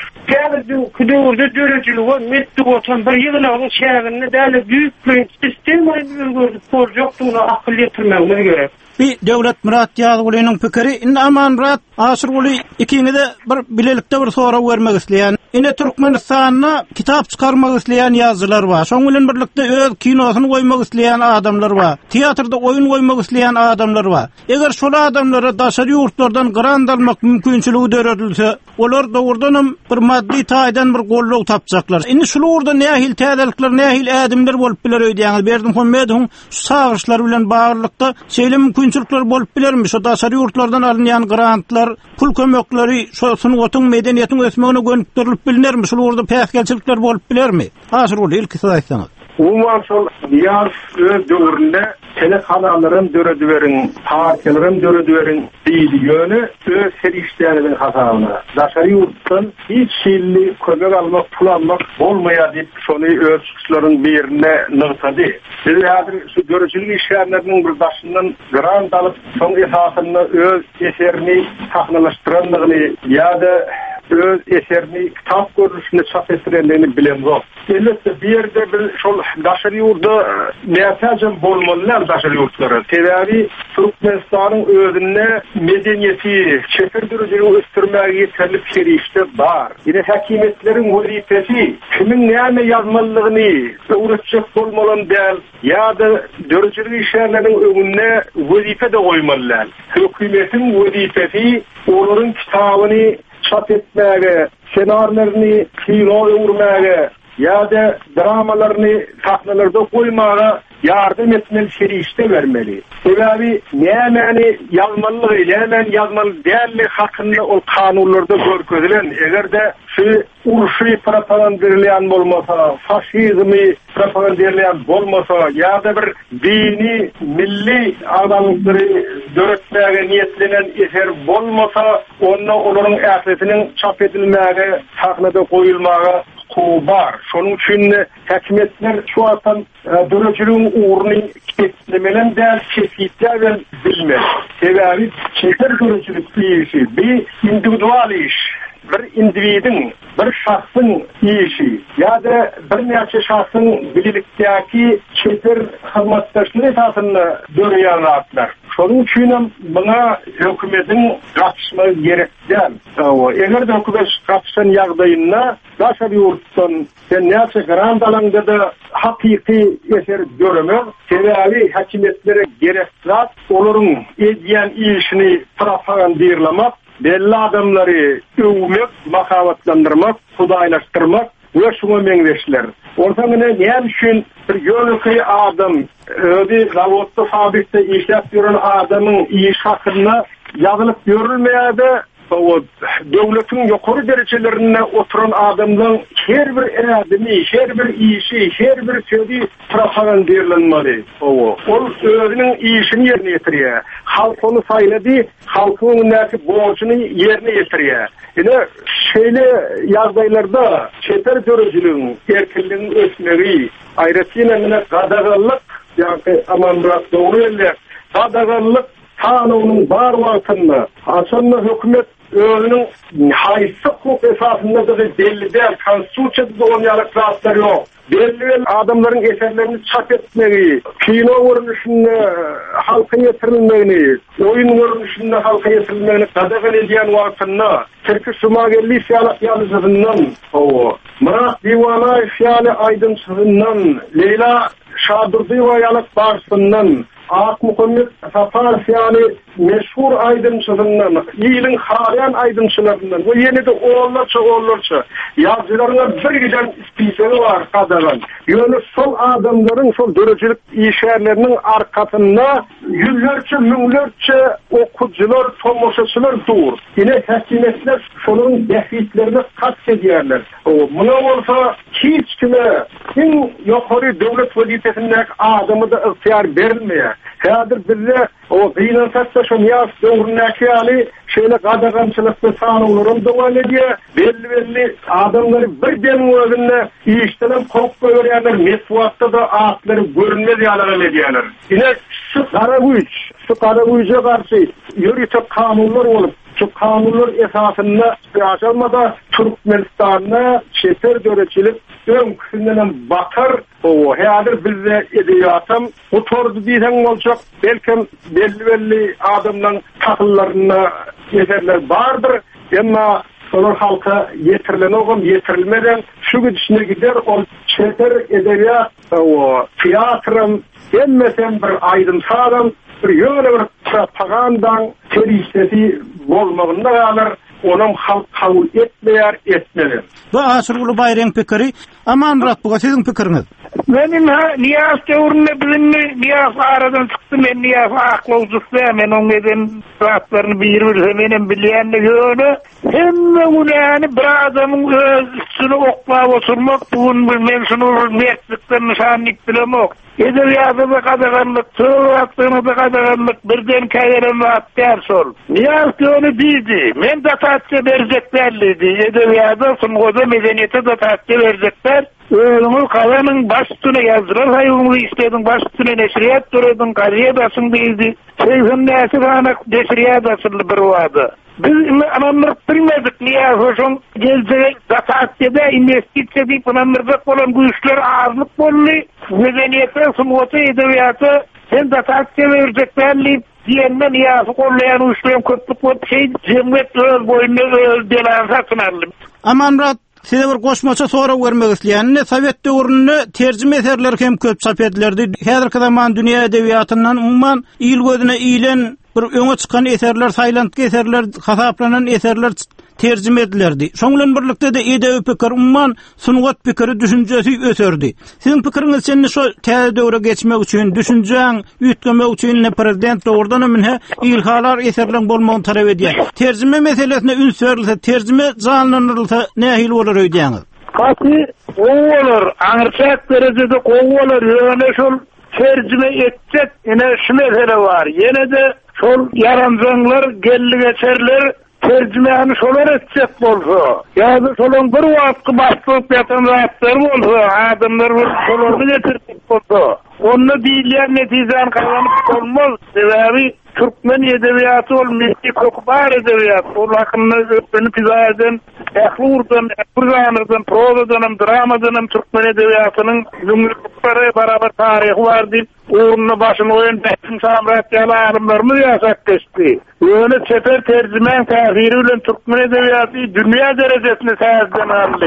kıdığırda dörecili var. Metduot'un bir yığınağın şehirinde değerli büyük bir sistem var. Porjoktuğuna akıl yetirmemleri gerek. Bir devlet Murat Yağul'un pikiri, indi Aman Murat Asırguli ikini de bir bilelikte bir soru vermek isleyen, indi Türkmenistan'a kitap çıkarmak isleyen yazılar var. Şoňylan birlikde öz kinosunu koymak isleyen adamlar var. Tiyatrda oyun koymak isleyen adamlar var. Eger şol adamlara daşary ýurtlardan grant almak mümkinçiligi döredilse, olar dogurdanam bir maddi taýdan bir golluk tapjaklar. Indi şulurda nähil täzelikler, nähil ädimler bolup biler öýdýäňiz. Berdim hömmedin sagyrşlar bilen baglykda şeýle mümkinçilikler bolup bilermi? Şo daşary ýurtlardan alynýan grantlar, pul kömekleri, şonuň otun medeniýetiň ösmegine gönükdirilip bilinirmi? Şulurda päsgelçilikler bolup bilermi? Hazır ol, ilk saýsaňyz. Umman şol ýaz öz döwründe telekanallaryň döredüwerin, partiýalaryň döredüwerin diýdi ýöne öz serişleriniň hasabyna. Daşary ýurtdan hiç şeýle kömek almak, pul almak bolmaýar diýip şonu öz çykyşlaryň birine nırsady. Biz häzir şu dörejilik işleriniň bir başyndan grant alyp, şoň esasyny öz eserini sahnalaşdyranlygyny ýa-da öz eserini kitap görüşüne çap ettirenligini bilemok. Elbette bir yerde bir şol daşary ýurda näçe bolmalylar daşary ýurtlary. Sebäbi Türkmenistanyň özüne medeniýeti, çeper dürüjini ösdürmäge ýeterli şerişde bar. Ýene häkimetleriň wezifesi kimin näme ýazmalygyny öwretjek bolmalan däl ýa-da dürüjini işlerleriň öňüne wezife de goýmalylar. Hökümetiň wezifesi olaryň kitabyny çap etmäge, senarlaryny kino öwürmäge, ýa-da dramalarını sahnalarda koymağa yardım etmeli, şerişte vermeli. Sebebi nämäni yazmalylygy, nämäni yazmaly dälli hakynda ol kanunlarda görkezlen. Egerde şu urşy propagandalanýan bolmasa, faşizmi propagandalanýan bolmasa, ýa-da bir dini, milli adamlary döretmäge niýetlenen eser bolmasa, onda olaryň ähletiniň çap edilmäge, sahnada goýulmaga kubar. Şonun üçin häkimetler şu atan döretçiliğin uğrunu keslemelen de kesitler bilmez. Sebebi çeter döretçilik işi bir individual iş. Bir individin, bir şahsın işi ya da bir neçe şahsın birlikdeki çeter hizmetdaşlığı esasında döreýänler. Şonun üçin buna hökümetin gatnaşmagy gerekden. Eger de hökümet gatnaşan ýagdaýynda başa bir ýurtdan sen näçe grant alanda da hakyky eser göremez. Sebebi häkimetlere gerekzat olaryň edýän işini propagandaýarlamak, belli adamları övmek, makavatlandırmak, hudaýlaşdyrmak ve şuna meňzeşler. Ortaňyna näme üçin bir ýönekeý adam, ödi zawodda fabrikde işläp ýören adamyň iş hakynda ýazylyp görülmeýärdi. O döwletiň ýokary derejelerinde oturan adamlaryň her bir adamy, her bir işi, her bir sözi propagandalanmaly. O ol özüniň işini ýerine ýetirýär. Halk onu saýlady, halkyň näki borçyny ýerine ýetirýär. Ine şeýle ýagdaýlarda çeter döreçiligiň erkinligiň ösmegi, aýratynda gadaganlyk, ýa-da amandyrak dogry eller, gadaganlyk kanunyň bar wagtynda aşanda hökümet özünün haýsy hukuk esasında da belli däl, konstitusiýada bolan ýalyklyklar ýok. Belli adamlaryň eserlerini çap etmegi, kino görnüşinde halka ýetirilmegini, oýun görnüşinde halka ýetirilmegini gadagan edýän wagtynda Türk Sumagelli ýalyjygynyň o Murat Diwana ýaly aýdynçygynyň, Leyla Şadurdywa ýalyk barsyndan, Ak Muhammed Safar yani meşhur aydınçılığından, iyiliğin harayan aydınçılarından, bu yeni de oğullarça oğullarça yazılarına bir giden ispisleri var kadaran. Yani sol adamların, sol dörecilik işerlerinin arkasında yüzlerce, münlerce okucular, tomoşaçılar dur. Yine hekimiyetler şunun defitlerine katsediyorlar. Buna olsa hiç kime en yukarı devlet vazifesindeki adamı da ihtiyar verilmeye. Hadir bize o dinin taşlaşan yaz dövründeki ali şöyle qadağançılıkta sanılarım devam ediyor. Belli belli adamları bir denin özünde işten kork görüyorlar. Mesvatta da atları görünmez yalan ediyorlar. Yine şu kara güç, şu kara güce karşı yürütük kanunlar olup şu kanunlar esasında yaşanmada Türkmenistan'da çeter döreçilik ön kısımdan bakar o hadir bize ediyatım bu tordu diysen olacak belki belli belli adamdan takıllarına eserler vardır ama solar halka yetirilen oğum yetirilmeden şu gücüne gider o çeter edebiyat o tiyatrın emmesen bir aydın sağlam bir yöne bir propagandan teristesi bolmağında kalır. Onun halk kabul etmeyer, etmeler. Bu Asırgulu Bayram pikiri, aman Murat, bu sizin pikiriniz? Benim niyaz teorine bilinmi, niyaz aradan çıktı, men niyaz akılcısı, men onun eden rahatlarını bir bir hemenin bileyenle yönü, hemme günahını bir adamın öz üstünü okla oturmak, bugün men şunu meslikten nişanlık bilemek. Edebiyatı da kadaganlık, tığlattığını da kadaganlık, birden kayeren rahattayar sol. Niyaz teorine bildi, men de tatlı vereceklerliydi, edebiyatı, sungoda medeniyete de tatlı verecekler. Ölümü kalanın baş üstüne yazdılar, hayvanlı istedin baş üstüne neşriyat duruydun, kariyadasın değildi. Şeyhün nesir anak neşriyadasılı bir vardı. Biz anamlık bilmedik, niye hoşun gelecek zataatçede investisiya deyip anamlık olan bu işler ağırlık bollu. Medeniyete, sungoda, edebiyatı, sen zataatçede vereceklerliyip diyenle niyazı kollayan uçlayan köpük o şey cemiyet öz boyunca öz delansa sınarlı. Aman Murat, size bir koşmaça sonra görmek isteyen, Sovet dövrünü tercüme eserler hem köp çap edilirdi. Her zaman dünya edebiyatından umman iyil gözüne iyilen bir öňe çykan eserler, Taylandky eserler, hasaplanan eserler terjime edilerdi. Şoňlan birlikde de edebi pikir, umman sunugat pikiri, düşünjesi öserdi. Sizin pikiriňiz sen şu täze döwre geçmek üçin, düşünjäň üýtgemek üçin ne prezident doğrudan emine ilhalar eserleň bolmagyny talap edýär. Terjime meselesine ün sörilse, terjime janlanyrylsa nähil bolar öýdýäňiz? Haky olur, aňyrçak derejede gowalar ýöne şol terjime etjek, ene şu mesele var. Ýene de şol yaramjanlar, gelli geçerler terjimeni şolar etjek bolsa, ýa-da şolaň bir wagtky başlyk ýatan zatlar bolsa, adamlar şolary getirip bolsa, onu diýilýän netijany kazanyp bolmaz. Sebebi Türkmen edebiýaty ol milli kökbar edebiýat. Ol hakynda öpeni pizaden, ählurdan, ählurdan, prozadan, dramadan Türkmen edebiýatynyň ýumuşlukları barabar taryhy bar diýip uğruna başyny oýan Besim Samratýaly alymlarymyz ýasak geçdi. Ýöne çeper terjimen täsiri bilen Türkmen edebiýaty dünýä derejesinde täzeden aldy.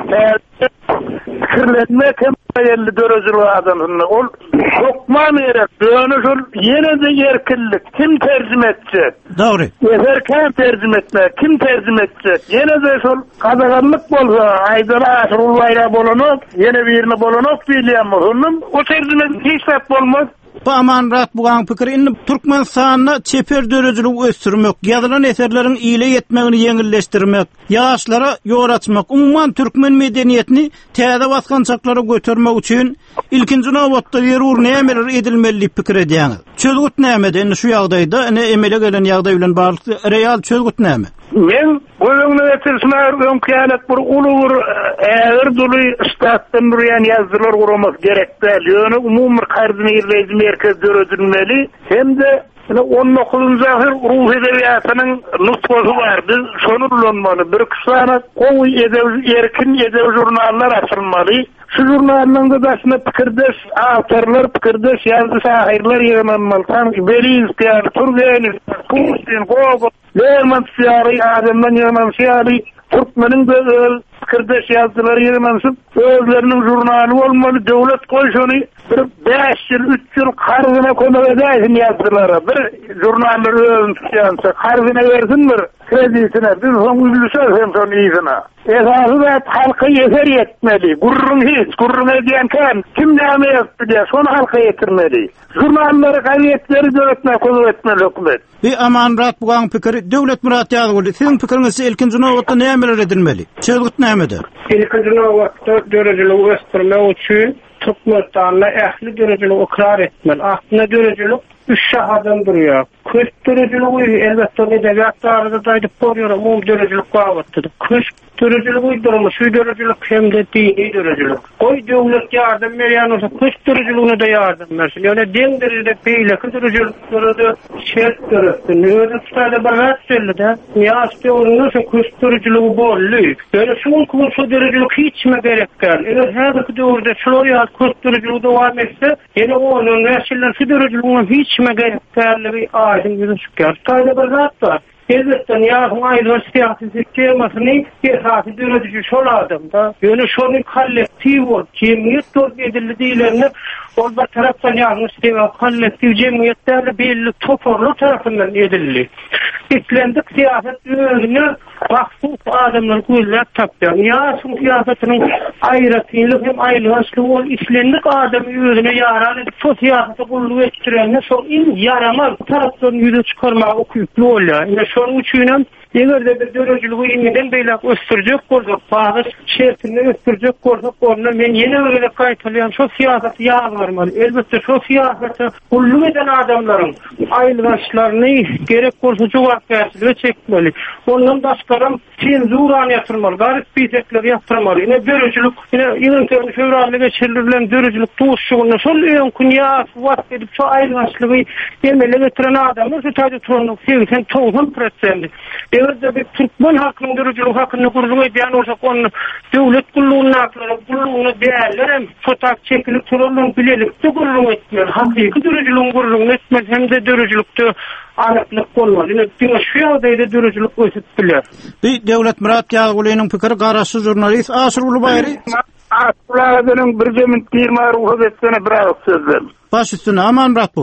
Kirletmek hem yerli dörözülü adamını. Ol sokma merek. Ýöne şol ýene de ýerkinlik. Kim terjime etjek? Dogry. Eserken terjime etmek. Kim terjime etjek? Ýene de şol kadaganlyk bolsa, aýdara aşrullayla bolanok, ýene birini bolanok bilýän bolsam, o terjime hiç sap bolmaz. Bu amanrat bugan pikir indi Türkmenistanyna çeper dörejiligi ösdürmek, ýazylan eserleriň ýyle ýetmegini ýeňilleşdirmek, ýaşlara ýol açmak, umman türkmen medeniýetini täze baskançaklary götürmek üçin ilkinji nowatda ýerur nämeler edilmeli pikir edýäňiz. Çözgüt näme? Indi şu ýagdaýda ene emele gelen ýagdaý bilen bagly real çözgüt näme? Men goýuňy etirsmär öňkälet bir ulugur ägir duly istatdan durýan ýazgylar guramak gerekdi. Ýöne umumy kardyny ýerleýdi merkez döredilmeli. Hem de on dokuzuncu asyr ruh edebiýatynyň nutgasy bardy. Şonu ulanmaly. Bir kısana gowy edebi erkin edebi jurnallar açylmaly. Şu jurnallarda da aslında pikirdeş awtorlar, pikirdeş ýazgy şahyrlar ýerenmaly. Tam Belinsky, Turgenev, Pushkin, Gogol, Lermontov adamdan ýerenmaly. Türkmeniň de pikirdeş ýazgylary ýerenmaly. Özleriniň jurnaly bolmaly. Döwlet goýşuny bir beş ýyl, üç ýyl karzyna kömek edäýin ýazgylary. Bir jurnallar özüň tutýansa, karzyna bersinler, kredisine. Biz soň üzülýär hem şonu ýygyna. Esasy da halka ýeter ýetmeli. Gurrun hiç, gurrun edýän kan, kim näme ýapdy diýe şonu halka ýetirmeli. Jurnallary, gazetleri döwletne kömek etmeli hökümet. Bir amanrat bugan pikiri döwlet muratýaty boldy. Siziň pikiriňiz ilkinji nowatda nämeler edilmeli? Çözgüt nämede? İlkinji nowatda dörejiligi ösdürmek üçin Türkmenistan'a ähli dörejiligi ikrar etmeli. Aslında dörejiligi üç şahadan durýar. Köş dörejiligi elbetde edebiyatlarda daýdyp bolýar, umum dörejiligi gabatdyr. Köş dörejiligi durmuş, şu dörejiligi hem de dini dörejiligi. Goý döwlet ýardam berýän bolsa, köş dörejiligine de ýardam bersin. Ýöne deň derejede beýleki dörejilikleri şert döretdi. Ýöne tutady barat söýledi. Ýa-da onu köş dörejiligi bolly. Ýöne şol köş dörejilik hiçme gerekdir. Eger häzirki döwürde şol ýa köş dörejiligi dowam etse, ýene onu näşiller şu dörejiligine hiçme gerekdirligi aýdym ýüzüne çykýar. Taýda barat bar. Elbette ýa-da aýdyr siyasi sistemasyny esasy döredigi şol adamda. Ýöne şonu kollektiw bolup, jemgyýet dört edildi diýilende, ol bir tarapdan ýa-da sistema kollektiw jemgyýetleri belli toporlu tarapyndan edildi. İslendik siyaset özüne mahsus adamlar gözler tapýar. Ýa şu siyasetynyň aýratylyk hem aýlygaçlygy ol islendik adam özüne ýarar, şu siyasete gulluw etdirende şol in yaramaz tarapdan ýüze çykarmak okuyuply bolýar. Ýa şonuň üçin Eger-de bir dörejiligi ýene beýlek ösdürjek bolsak, bagys şertini ösdürjek bolsak, onda men ýene öyle gaýtalýan şu siýasaty ýagarmaly. Elbetde şu siýasaty gulluw eden adamlaryň aýlygaçlaryny gerek bolsa jogap berýärler çekmeli. Ondan başgaram senzura ýatyrmaly, garyp bitekler ýatyrmaly. Ýene dörejilik, ýene ýene fevralda geçirilen dörejilik tuğuşugyny şol öňkünýa wagt edip şu aýlygaçlygy emele getiren adamlar şu taýda turanyň seksen toğsan prosent. Eger bir Türkmen hakkının dörücülük hakkını kurduğu edýän olsak, onu döwlet gullugyny aklaryp, gullugyny däýerlerem, fotak çekilip turanyň bilelikde gullugy etmeli. Hakyky dörücülügiň gullugyny etmeli, hem de dörüjülükde anyklyk bolmaly. Ýöne şu ýagdaýda dörüjülük ösüp biler. Bir döwlet muratýaty bolynyň pikiri garaşy jurnalist Asyr Ulubayry. Aslanyň bir jemin ýygrimi ruh etsene bir sözdür. Baş üstüne aman murat bu.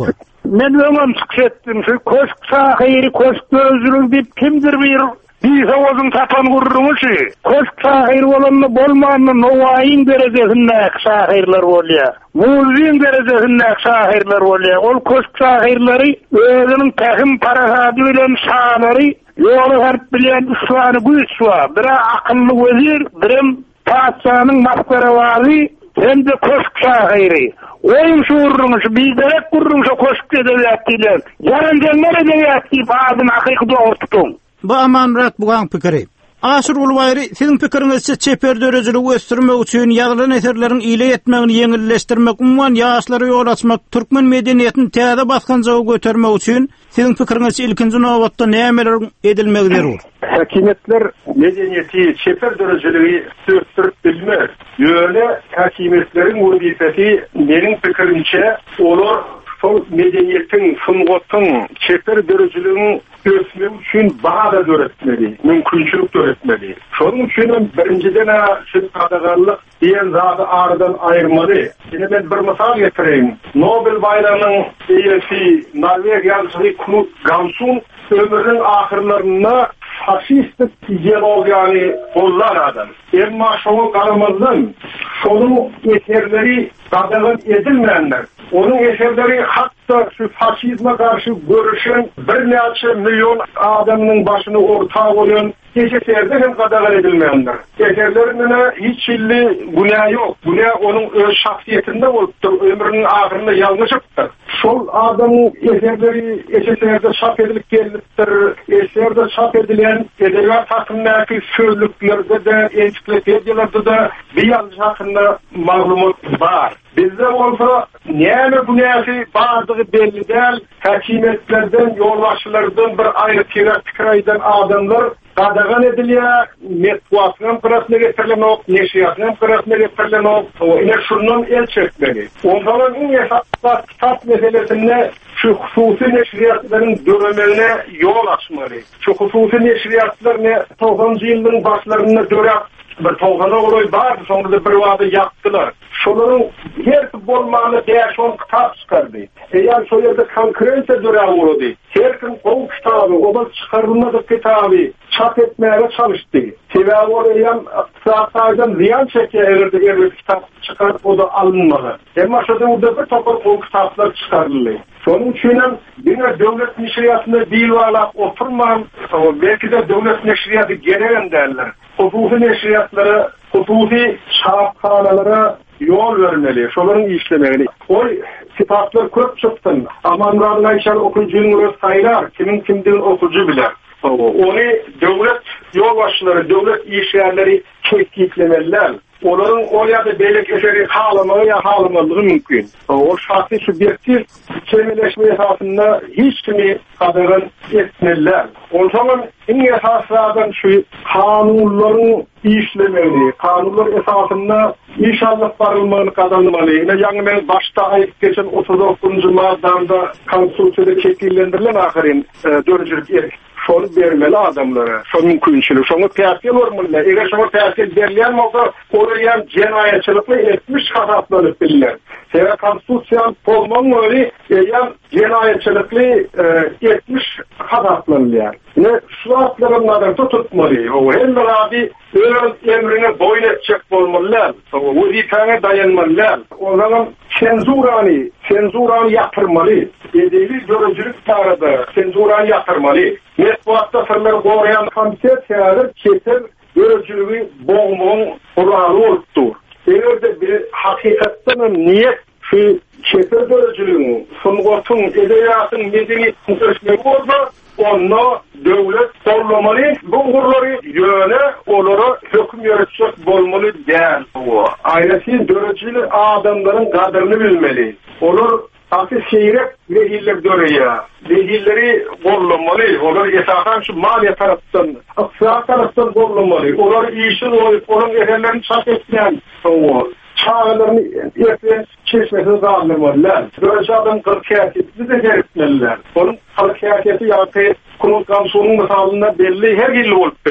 men öňem çyksetdim. Şu köşk sahyry, köşk gözlüğü dip kimdir bir bize ozun tapan gurrumuşy. Köşk sahyry bolanmy bolmanmy nowaýyn derejesinde sahyrlar bolýar. Muzin derejesinde sahyrlar bolýar. Ol köşk sahyrlary özüniň tähim parasady bilen şanary ýoly harp bilen uslany güýçwa. Bir akylly wezir, birim paçanyň mahkarawazy, hem de köşk sahyry. Oyun şuurmuş, bizlere kurmuş o koşuk edebiyatıyla. Yarın cennet edebiyatı bazı hakiki doğurttum. Bu aman Murat bugan pikiri. Aşır ulbayri, sizin pikirinizçe çeper dörözülüğü östürmek üçün yazılan eserlerin iyile etmegini yengilleştirmek, umman yaşları yol açmak, Türkmen medeniyetini täze baskancağı götürmek üçün sizin pikirinizçe ilkinci novatda nämeler edilmekdir olur? Hakimiyetler medeniyeti çeper dörözülüğü östürüp bilmez. Yöne hakimiyetlerin vazifesi benim pikirimçe olur. Sol medeniyetin, sınıfın, çeper dörözülüğün ösmek üçün bağda döretmeli, mümkünçülük döretmeli. Şonun üçün birinciden şu kadagarlık diyen zatı ağrıdan ayırmalı. Yine ben bir misal getireyim. Nobel bayrağının üyesi Norvegiyalı Knut Gamsun ömrünün ahırlarında faşistik ideologiyani kollar adam. Emma şonu karamazdan şonun eserleri kadagan edilmeyenler. Onun eserleri hatta şu faşizme karşı görüşen bir neçe milyon adamının başını ortağı olan eserlerde hem kadagan edilmeyenler. Eserlerine hiç illi günah yok. Günah onun öz şahsiyetinde oluptur. Ömrünün ahırında yanlışıktır. Sol adamın eserleri eserlerde çap edilip geliptir. Eserde çap edilen edebiyat hakkındaki sözlüklerde de ensiklopediyalarda da bir yanlış hakkında malumat var. Bizde olsa neyme günahı bazı belli değil, hakimiyetlerden, yolbaşılardan bir ayrı tirak tikraydan adamlar kadagan ediliyor, metbuatının kırasına getirilen o, neşriyatının kırasına getirilen o, yine şundan el çekmeli. Ondan en esaslı kitap meselesinde şu hususi neşriyatların dönemeline yol açmalı. Şu hususi neşriyatlar ne doksanjy yılın başlarında dönem bir toğana oloy vardı, sonra da bir vadı yaptılar. Şonların her bolmanı değişen kitap çıkardı. Eğer şu yerde konkurensiya dönem oldu. Her gün o kitabı, o çıkarılmadık kitabı çap etmeye çalıştı. Sebebi oraya saatlerden ziyan çekiye erirdi, erir kitap çıkarıp o da alınmadı. Ama şu da bir topar o kitaplar çıkarıldı. Sonun için yine devlet neşriyatında değil varlar oturmam, belki de devlet neşriyatı gelen derler. Hususi neşriyatlara, hususi şahapkanalara yol vermeli, şoların işlemeli. O kitaplar köp çıktın. Amanlarına işler okuyucunun öz sayılar, kimin kimdiğin okuyucu bilir. Onu devlet yolbaşları, devlet işyerleri kesiklemeliler. Onların oraya da belek eseri halamağı ya halamalığı mümkün. O şahsi subjektif kelimeşme esasında hiç kimi kadagan etmeliler. O zaman en esaslardan şu kanunların işlemeli, kanunlar esasında inşallah varılmanı kazanmalı. Yine yani ben başta ayıp geçen otuz dokuzuncu maddanda konstitusiyada şekillendirilen ahirin e, dörcülük erk. Şonu vermeli adamlara, şonu mümkünçülük, şonu piyasaya olmalı. Eğer şonu piyasaya derleyen olsa, oraya cenayetçilikle etmiş kasaplanıp bilirler. Sebebi konstitusyon olmanın öyle, eğer cenayetçilikle e, etmiş kasaplanırlar. Ne şu atların nazarda tutmalı. O hem abi öz emrine boyun edecek olmalılar. O vazifene dayanmalılar. O zaman senzurani, senzurani yaptırmalı. Edebi görücülük tarada senzurani yaptırmalı. Metbuatta sırları koruyan komiser seyahat keser görücülüğü boğumun kuralı oluptur. Eğer de bir hakikatten niyet şu keser görücülüğün, sunugotun, edebiyatın, medeniyetin ölçmek olsa onu devlet kollamalı, bu kurları yöne onlara hüküm yöretecek olmalı değil. Ailesi görücülü adamların kadrini bilmeli. Olur Akı seyrek vehiller döreye, vehilleri kollamalı, onlar esasen şu maliye taraftan, aksaat taraftan kollamalı, onlar işin olup, onun eserlerini çap etmeyen, çağlarını etmeyen çeşmesini kaldırmalılar. Böylece adam kırkiyateti de gerekmeliler. Onun kırkiyateti yaptığı Knut Gamsun'un misalında belli her illi olup bilir.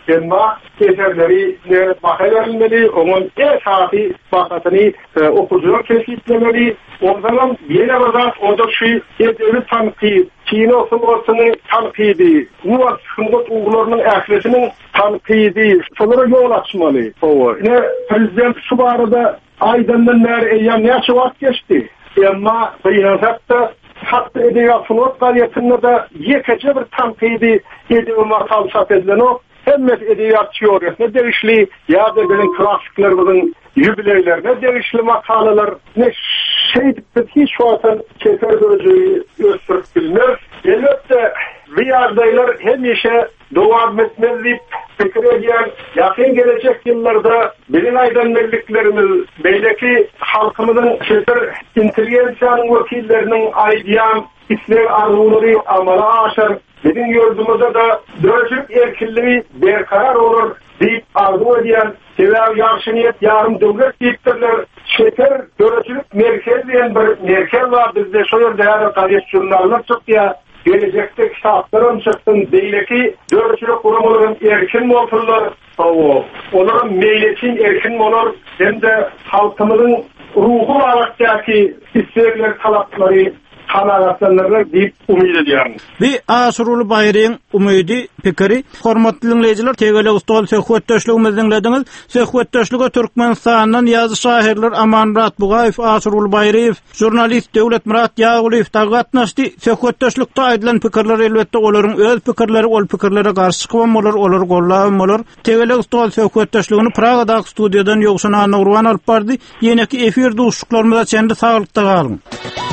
Emma eserleri ne bakaylarınmeli, onun esasi bakatını okucular kesitlemeli. O zaman bir arada o da şu devlet tanıkı, Çin okullarının tanıkıydı, Muvat Hıngot uğurlarının ehlisinin tanıkıydı. Sonlara yol açmalı. O. Ne Prezident şu barada aydandan ner eyyam ne açıvat geçti. Emma kıynasatta hatta ediyatını otlariyatında da yekece bir tanıkıydı ediyatına kalsat edilen o. Hemmet ediyat teorisine derişli ya da benim klasiklerimizin yübileylerine derişli makaleler ne şey hiç şu an keser dörücüyü östürüp bilmez. Elbette riyadaylar hem işe devam etmezleyip fikir ediyen yakın gelecek yıllarda bilim aydınlıklarımız beyleki halkımızın keser inteligensiyanın vakillerinin aydiyan İslam arzuları amala aşar. Bizim yurdumuzda da dörcülük erkinliği berkarar olur deyip arzu ediyen sever yaxşı niyet yarım devlet deyiptirler. Şeker dörcülük merkez diyen bir merkez var bizde şu yerde her tarih jurnallar çıktı ya. Gelecekte kitaplarım çıktın değil ki dörcülük kurumların erkin olsunlar. Onların meyletin erkin olur hem de halkımızın ruhu olarak istekler talapları kanaatsizlikler deyip umid ediyorum. Bir Aşurul Bayır'ın umidi pikiri. Hormatly dinleyijiler, tegele ustal söhbetdeşligimizi dinlediniz. Söhbetdeşlige Türkmenistan'dan yazı şairler Aman Murat Bugayev, Aşurul Bayır'ev, jurnalist Dewlet Murat Ýaguliýew tagatnaşdy. Söhbetdeşlikde aýdylan pikirler elbetde olaryň öz pikirleri, ol pikirlere garşy çykmam bolar, olar gollawam bolar. Tegele ustal söhbetdeşligini Pragadaky studiýadan ýogşuna Nurwan alyp bardy. Ýene-ki efir duşuklarymyza çendi saglykda galyň.